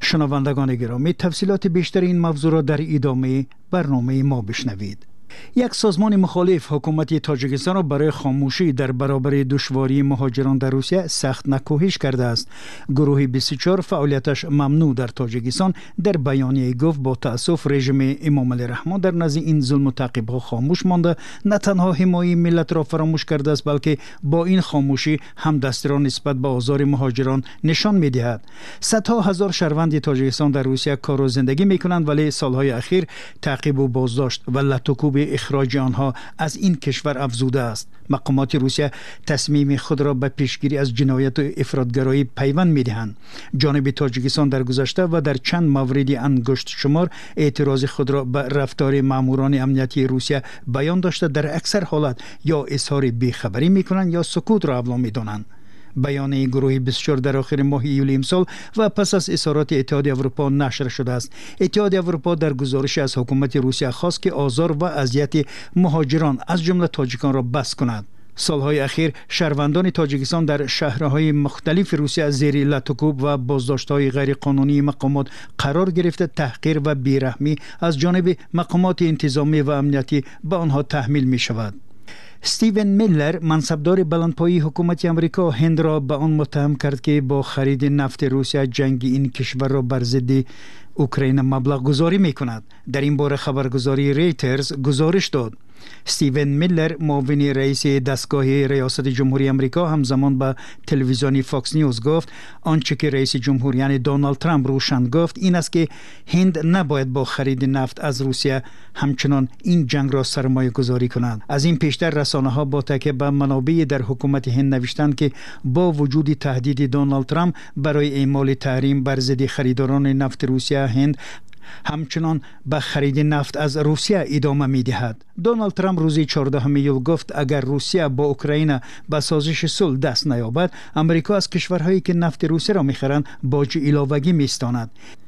شنوندگان گرامی، تفصیلات بیشتر این موضوع را در ادامه برنامه ما بشنوید. یک سازمان مخالف حکومت تاجیکستان را برای خاموشی در برابر دشواری مهاجران در روسیه سخت نکوهش کرده است. گروه 24 فعالیتش ممنوع در تاجیکستان در بیانیه گفت با تأسف رژیم امام علی رحمان در نزد این ظلم و تعقیب‌ها خاموش مانده، نه تنها حمایت ملت را فراموش کرده است بلکه با این خاموشی هم دستی را نسبت به آزار مهاجران نشان می‌دهد. صدها هزار شهروند تاجیکستان در روسیه کار و زندگی می‌کنند، ولی سالهای اخیر تعقیب و بازداشت و لطوکوب اخراج آنها از این کشور افزوده است. مقامات روسیه تصمیم خود را به پیشگیری از جنایت و افراطگرایی پیوند می‌دهند. جانب تاجیکستان در گذشته و در چند مورد انگشت شمار اعتراض خود را به رفتار ماموران امنیتی روسیه بیان داشته، در اکثر حالات یا اظهار بیخبری می‌کنند یا سکوت را اولام می‌دانند. بیانیه گروه 24 در آخر ماه ایول امسال و پس از اظهارات اتحادیه اروپا نشر شده است. اتحادیه اروپا در گزارش از حکومت روسیه خواست که آزار و اذیت مهاجران از جمله تاجیکان را بس کند. سالهای اخیر شهروندان تاجیکستان در شهرهای مختلف روسیه زیر لطوکوب و بازداشت‌های غیرقانونی مقامات قرار گرفته، تحقیر و بیرحمی از جانب مقامات انتظامی و امنیتی به آنها تحمیل می‌شود. استیون میلر، منصبدار بلندپایه حکومت امریکا، هند را به آن متهم کرد که با خرید نفت روسیه جنگ این کشور را بر ضد اوکراین مبلغ گذاری می کند. در این باره خبرگزاری ریترز گزارش داد. استیون میلر، معاون رئیس دستگاه ریاست جمهوری امریکا، همزمان به تلویزیون فاکس نیوز گفت آنچه که رئیس جمهور یعنی دونالد ترامپ روشن گفت این است که هند نباید با خرید نفت از روسیه همچنان این جنگ را سرمایه گذاری کنند. از این پیشتر رسانه ها با تکیه به منابع در حکومت هند نوشتند که با وجود تهدید دونالد ترامپ برای اعمال تحریم بر ضد خریداران نفت روسیه، هند همچنان به خرید نفت از روسیه ادامه می دهد. دونالد ترامپ روز 14 ایول گفت اگر روسیه با اوکراین به سازش صلح دست نیابد، امریکا از کشورهایی که نفت روسیه را می‌خرند باج علاوگی می‌ستاند.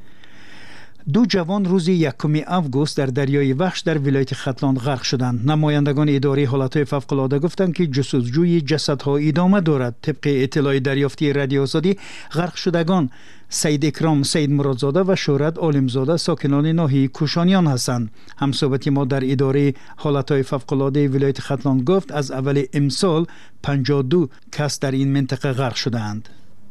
دو جوان روز 1 آگوست در دریای وخش در ولایت ختلان غرق شدند. نمایندگان اداره حالتهای فوق‌العاده گفتند که جستجوی جسدها ادامه دارد. طبق اطلاع دریافتی رادیو آزادی، غرق شدگان سید اکرام سید مرادزاده و شهرت عالمزاده ساکنان ناحیه کوشانیان هستند. همصحبت ما در اداره حالتهای فوق‌العاده ولایت ختلان گفت از اول امسال 52 کس در این منطقه غرق شدند.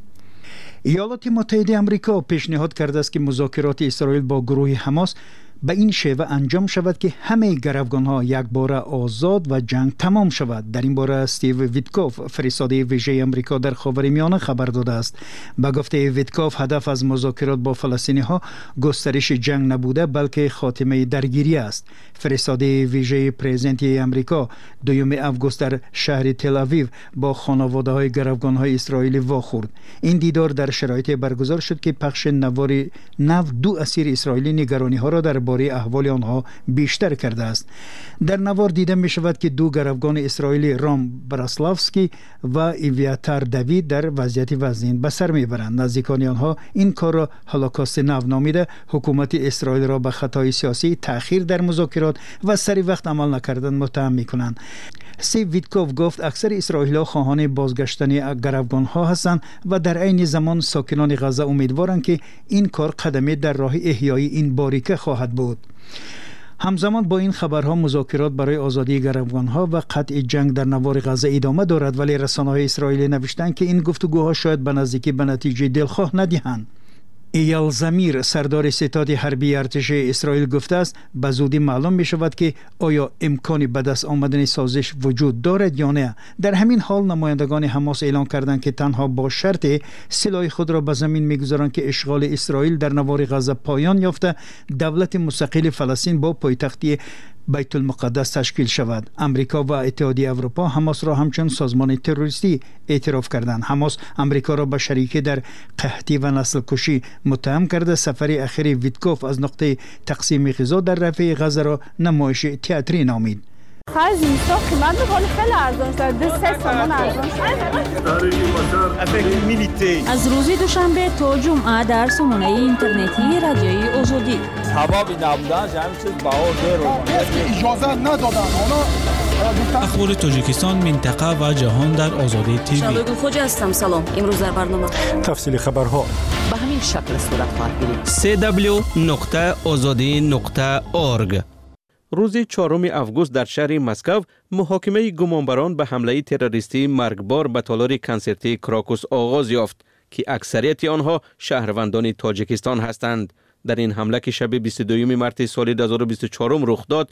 ایالات متحده آمریکا پیشنهاد کرده است که مذاکرات اسرائیل با گروه حماس به این شیوه انجام شود که همه گروگان‌ها یک باره آزاد و جنگ تمام شود. در این باره استیو ویتکوف، فرستاده ویژه آمریکا در خاورمیانه، خبر داده است. به گفته ویتکوف، هدف از مذاکرات با فلسطینی‌ها گسترش جنگ نبوده بلکه خاتمه درگیری است. فرستاده ویژه پرزیدنت آمریکا 2 آگوست در شهر تل آویو با خانواده‌های گروگان‌های اسرائیلی واخورد. این دیدار در شرایط برگزار شد که پخش نو 2 اسیر اسرائیلی نگرانی‌ها را در باره احوال آنها بیشتر کرده است. در نوار دیده می شود که 2 گروگان اسرائیلی، رام براسلافسکی و ایویاتار دوید، در وضعیت وزین به سر می برند. نزدیکان آنها این کار را هولوکاست نو نامیده حکومت اسرائیل را به خطای سیاسی، تأخیر در مذاکرات و سری وقت عمل نکردن متهم می کنند. استیو ویتکوف گفت اکثر اسرائیلی‌ها خواهان بازگشتن گروگان‌ها هستند و در عین زمان ساکنان غزه امیدوارند که این کار قدمی در راه احیای این باریکه خواهد بود. همزمان با این خبرها مذاکرات برای آزادی گروگان‌ها و قطع جنگ در نوار غزه ادامه دارد، ولی رسانه‌های اسرائیلی نوشتند که این گفتگوها شاید به نزدیکی به نتیجه دلخواه ندهند. ایال زمیر، سردار ستاد حربی ارتش اسرائیل، گفته است به زودی معلوم می شود که آیا امکانی به دست آمدن سازش وجود دارد یا نه. در همین حال نمایندگان حماس اعلام کردند که تنها با شرط سلاح خود را به زمین می‌گذارند که اشغال اسرائیل در نوار غزه پایان یافته دولت مستقل فلسطین با پایتختی بیت المقدس تشکیل شود. امریکا و اتحادیه اروپا حماس را همچون سازمان تروریستی اعتراف کردند. حماس امریکا را به شریک در قحطی و نسل کشی متهم کرده. سفر اخیر ویتکوف از نقطه تقسیم غذا در رفح غزه را نمایش تئاتری نامید. خرج زمستان قیمت می‌کنه خیلی ارزان شده، 3 تومان ارزان شده. از روز دوشنبه تا جمعه در سامانه اینترنتی رادیوی آزادی. حبابی نبودن همین چیز باور رو اجازه ندادن. اخبار تاجیکستان، منطقه و جهان در آزادی تیوی. شادو خوج هستم. سلام. امروز در برنامه تفصیل خبرها. به همین همین شکل صورت خواهد گرفت. www.azadi.org. روز 4 آگوست در شهر مسکو محاکمه گمانبران به حمله تروریستی مرگبار به تالار کنسرتی کراکوس آغاز یافت که اکثریت آنها شهروندان تاجیکستان هستند. در این حمله که شب 22 مارس سال 2024 رخ داد،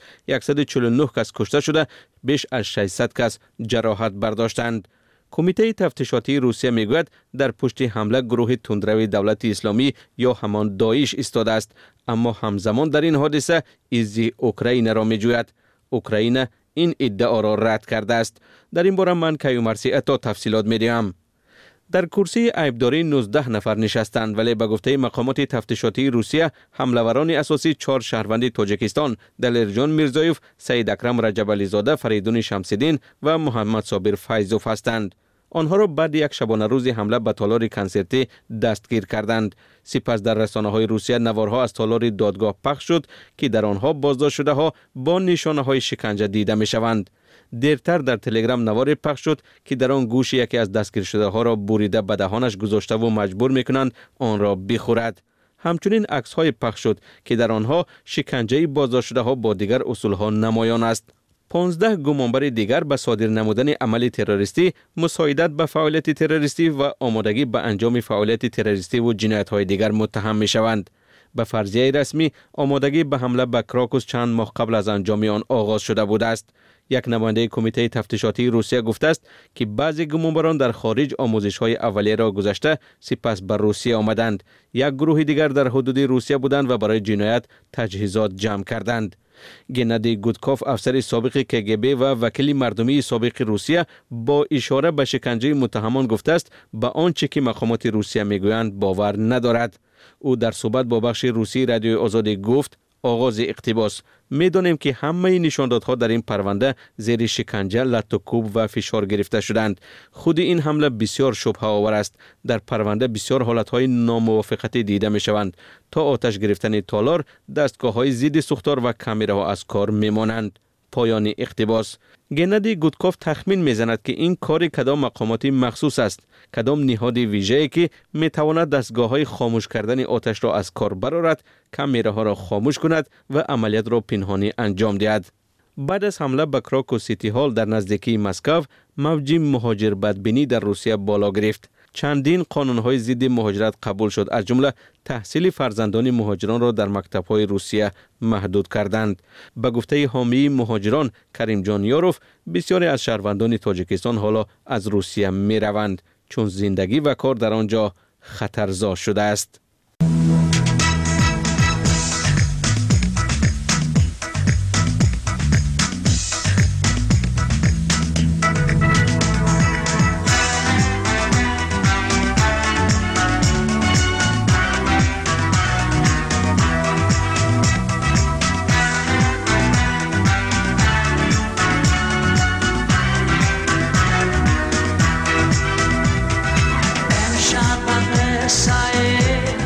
149 کس کشته شده، بیش از 600 کس جراحت برداشتند. کمیته تفتیشاتی روسیه میگوید در پشت حمله گروه تندروی دولت اسلامی یا همان داعش ایستاده است، اما همزمان در این حادثه ایزی اوکراین را میجوید. اوکراین این ادعا را رد کرده است. در این باره من کیومرثی تا تفصیلات میدهم. در کرسی عیبداری 19 نفر نشستند، ولی به گفته مقامات تفتیشاتی روسیه حمله‌وران اساسی 4 شهروند تاجیکستان، دلیرجان میرزایوف، سید اکرم رجبالی زاده، فریدون شمس‌الدین و محمد صابر فیضوف هستند. آنها را بعد یک شبانه روز حمله به تالار کنسرتی دستگیر کردند. سپس در رسانه‌های روسیه نوارها از تالار دادگاه پخش شد که در آنها بازداشت شده ها با نشانه‌های شکنجه دیده می‌شوند. دیرتر در تلگرام نواری پخش شد که در آن گوش یکی از دستگیر شده ها را بریده به دهانش گذاشته و مجبور می‌کنند آن را بخورد. همچنین عکس‌های پخش شد که در آنها شکنجه بازداشت شده ها با دیگر اصولها نمایان است. 15 گمانبر دیگر به صادر نمودن عمل تروریستی، مساعدت به فعالیت تروریستی و آمادگی به انجام فعالیت تروریستی و جنایت‌های دیگر متهم می‌شوند. به فرضیه رسمی آمادگی به حمله به کراکوس چند ماه قبل از انجام آن آغاز شده بوده است. یک نماینده کمیته تفتیشاتی روسیه گفته است که بعضی گمانبران در خارج آموزش‌های اولیه را گذشته سپس به روسیه آمدند. یک گروه دیگر در حدود روسیه بودند و برای جنایت تجهیزات جمع کردند. گنادی گودکوف، افسر سابق KGB و وکیل مردمی سابق روسیه، با اشاره به شکنجه متهمان گفته است به آنچه که مقامات روسیه میگویند باور ندارد. او در صحبت با بخش روسی رادیو آزادی گفت آغاز اقتباس: میدانیم که همه نشاندادها در این پرونده زیر شکنجه، لط و کوب و فشار گرفته شدند. خود این حمله بسیار شبهه آور است. در پرونده بسیار حالتهای ناموافقتی دیده می شوند. تا آتش گرفتن تالار، دستگاه های ضد سوختار و کامراها از کار می مانند. پایان اقتباس. گنادی گودکوف تخمین میزند که این کار کدام مقامات مخصوص است، کدام نهاد ویژه‌ای که میتواند دستگاه‌های خاموش کردن آتش را از کار برآورد، کامراها را خاموش کند و عملیات را پنهانی انجام دهد. بعد از حمله به کراکوس سیتی هال در نزدیکی مسکو، موج مهاجر بدبینی در روسیه بالا گرفت. چندین قانون‌های ضد مهاجرت قبول شد، از جمله تحصیل فرزندان مهاجران را در مکتب‌های روسیه محدود کردند. به گفته حامی مهاجران کریم جان یاروف، بسیاری از شهروندان تاجیکستان حالا از روسیه می‌روند چون زندگی و کار در آنجا خطرزا شده است. شب مسای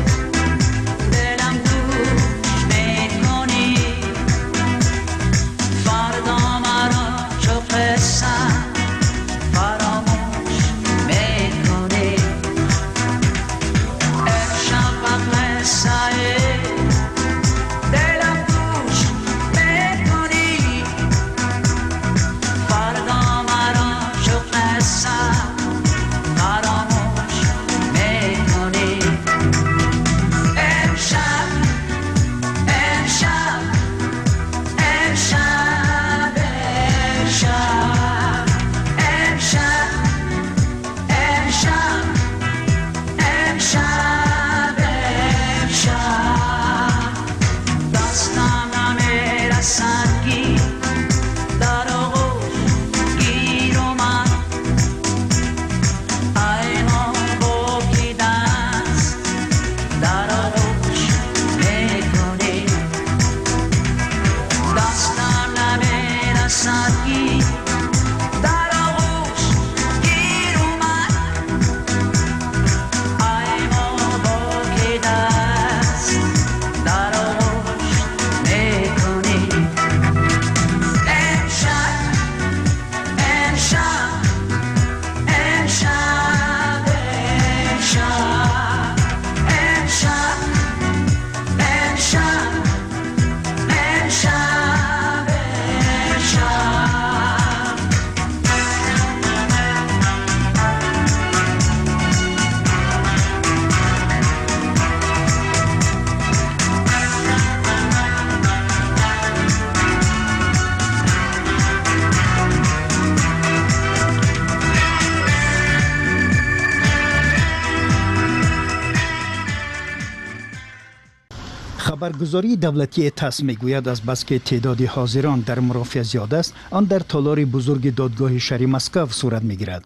خبرگزاری دولتی تاس میگوید از بس که تعداد حاضران در مرافعه زیاد است، آن در تالار بزرگ دادگاه شهری مسکو صورت میگیرد.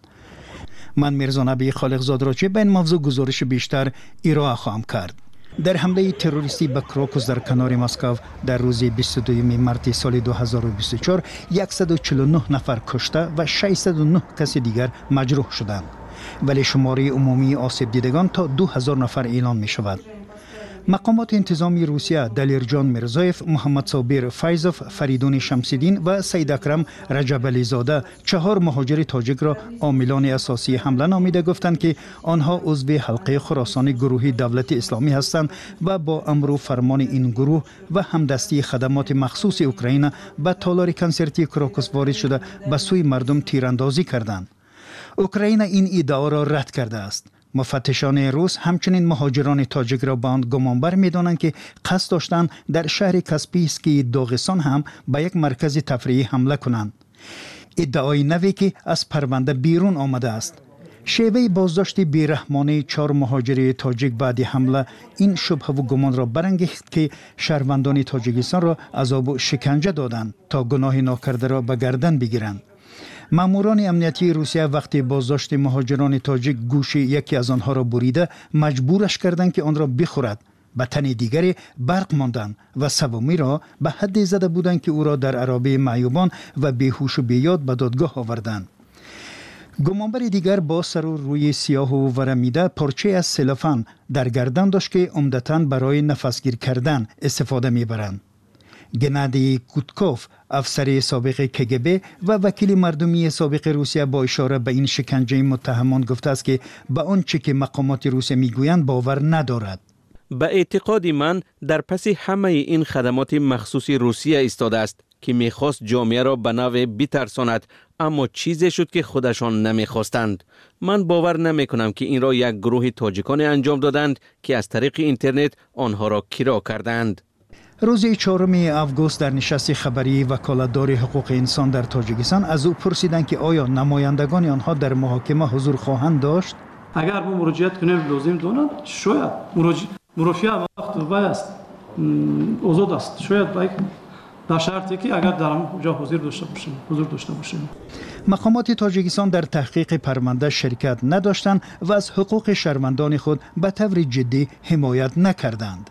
من میرزا نبی خالقزاد را چه به این موضوع گزارش بیشتر ارائه خواهم کرد. در حمله تروریستی به کراکوس در کنار مسکو در روز 22 مارس سال 2024 149 نفر کشته و 609 کس دیگر مجروح شدند، ولی شماره عمومی آسیب دیدگان تا 2000 نفر اعلام می شود. مقامات انتظامی روسیه دلیرجان میرزایف، محمد صابر فیضوف، فریدون شمس‌الدین و سید اکرم رجب‌علی زاده 4 مهاجر تاجیک را عاملان اساسی حمله نامیده، گفتند که آنها عضو حلقه خراسان گروهی دولت اسلامی هستند و با امر و فرمان این گروه و همدستی خدمات مخصوص اوکراین به تالار کنسرتی کراکوس وارد شده به سوی مردم تیراندازی کردند. اوکراین این ادعا را رد کرده است. مفتشان روس همچنین مهاجران تاجیک را به آن گمانبر می‌دانند که قصد داشتند در شهر کاسپیسکی داغستان هم به یک مرکز تفریحی حمله کنند. ادعای نوی که از پرونده بیرون آمده است. شیوه بازداشت بیرحمانه 4 مهاجر تاجیک بعد حمله این شبهه و گمان را برانگیخت که شهروندان تاجیکستان را عذاب و شکنجه دادند تا گناه ناکرده را به گردن بگیرند. ماموران امنیتی روسیه وقتی بازداشت مهاجران تاجیک گوش یکی از آنها را بریده مجبورش کردند که آن را بخورد. به تن دیگری برق ماندند و سومی را به حدی زده بودند که او را در عرابه معیوبان و بیهوش و بیاد به دادگاه آوردند. گمانبر دیگر با سر و روی سیاه و ورمیده پارچه از سلوفان در گردن داشت که عمدتاً برای نفسگیر کردن استفاده میبرند. گنادی کوتکوف، افسر سابق کگب و وکیل مردمی سابق روسیه با اشاره به این شکنجه متهمان گفته است که به آنچه که مقامات روسیه میگویند باور ندارد. به اعتقاد من در پس همه این خدمات مخصوص روسیه ایستاده است که میخواست جامعه را به نوع بترساند، اما چیزی شد که خودشان نمیخواستند. من باور نمیکنم که این را یک گروه تاجیکان انجام دادند که از طریق اینترنت آنها را کرا کردند. روز 4 آگوست در نشست خبری وکالتدار حقوق انسان در تاجیکستان از او پرسیدند که آیا نمایندگان آنها در محاکمه حضور خواهند داشت؟ اگر ما مراجعت کنیم لازم دانند شاید مرافعه وقت وای است آزاد است، شاید در شرطی که اگر در اونجا حضور داشته باشیم. مقامات تاجیکستان در تحقیق پرونده شرکت نداشتند و از حقوق شهروندان خود به طور جدی حمایت نکردند.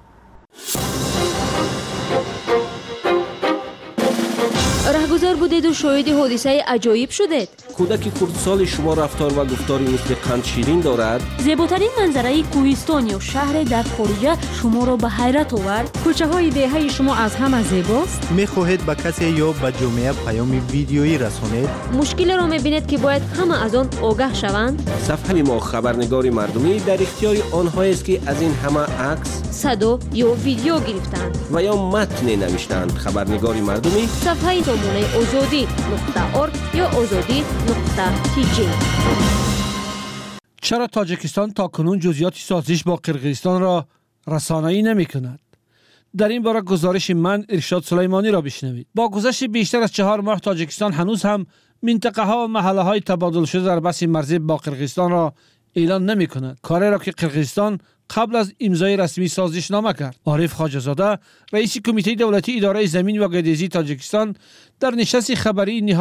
رهگذر بودید و شاهد حادثه عجایب شدید. کودک کردسال شما رفتار و گفتاری مثل قند شیرین دارد. زیباترین منظره کوهستان یا شهر در خارجه شما را به حیرت آورد. کوچه های دهه شما از همه زیباست. میخواهید به کسی یا به جامعه پیام ویدیویی رسانید. مشکل را میبینید که باید همه از آن آگاه شوند. صفحه ما خبرنگار مردمی در اختیار آنها است که از این همه عکس، صدا یا ویدیو گرفتند و یا متن نوشتند. خبرنگار مردمی صفحه نمونه azadi.org یا azadi.tj. چرا تاجیکستان تا کنون جزئیات سازش با قرقیزستان را رسانه‌ای نمی‌کند؟ در این باره گزارش من ارشاد سلیمانی را بشنوید. با گذشت بیشتر از 4 ماه تاجیکستان هنوز هم منطقه ها و محله های تبادل شده در بس مرزی با قرقیزستان را اعلان نمی‌کند. کاری را که قرقیزستان قبل از امضای رسمی سازشنامه کرد. عارف خواجه‌زاده رئیس کمیته دولتی اداره زمین و گردیزی تاجیکستان در نشست خبری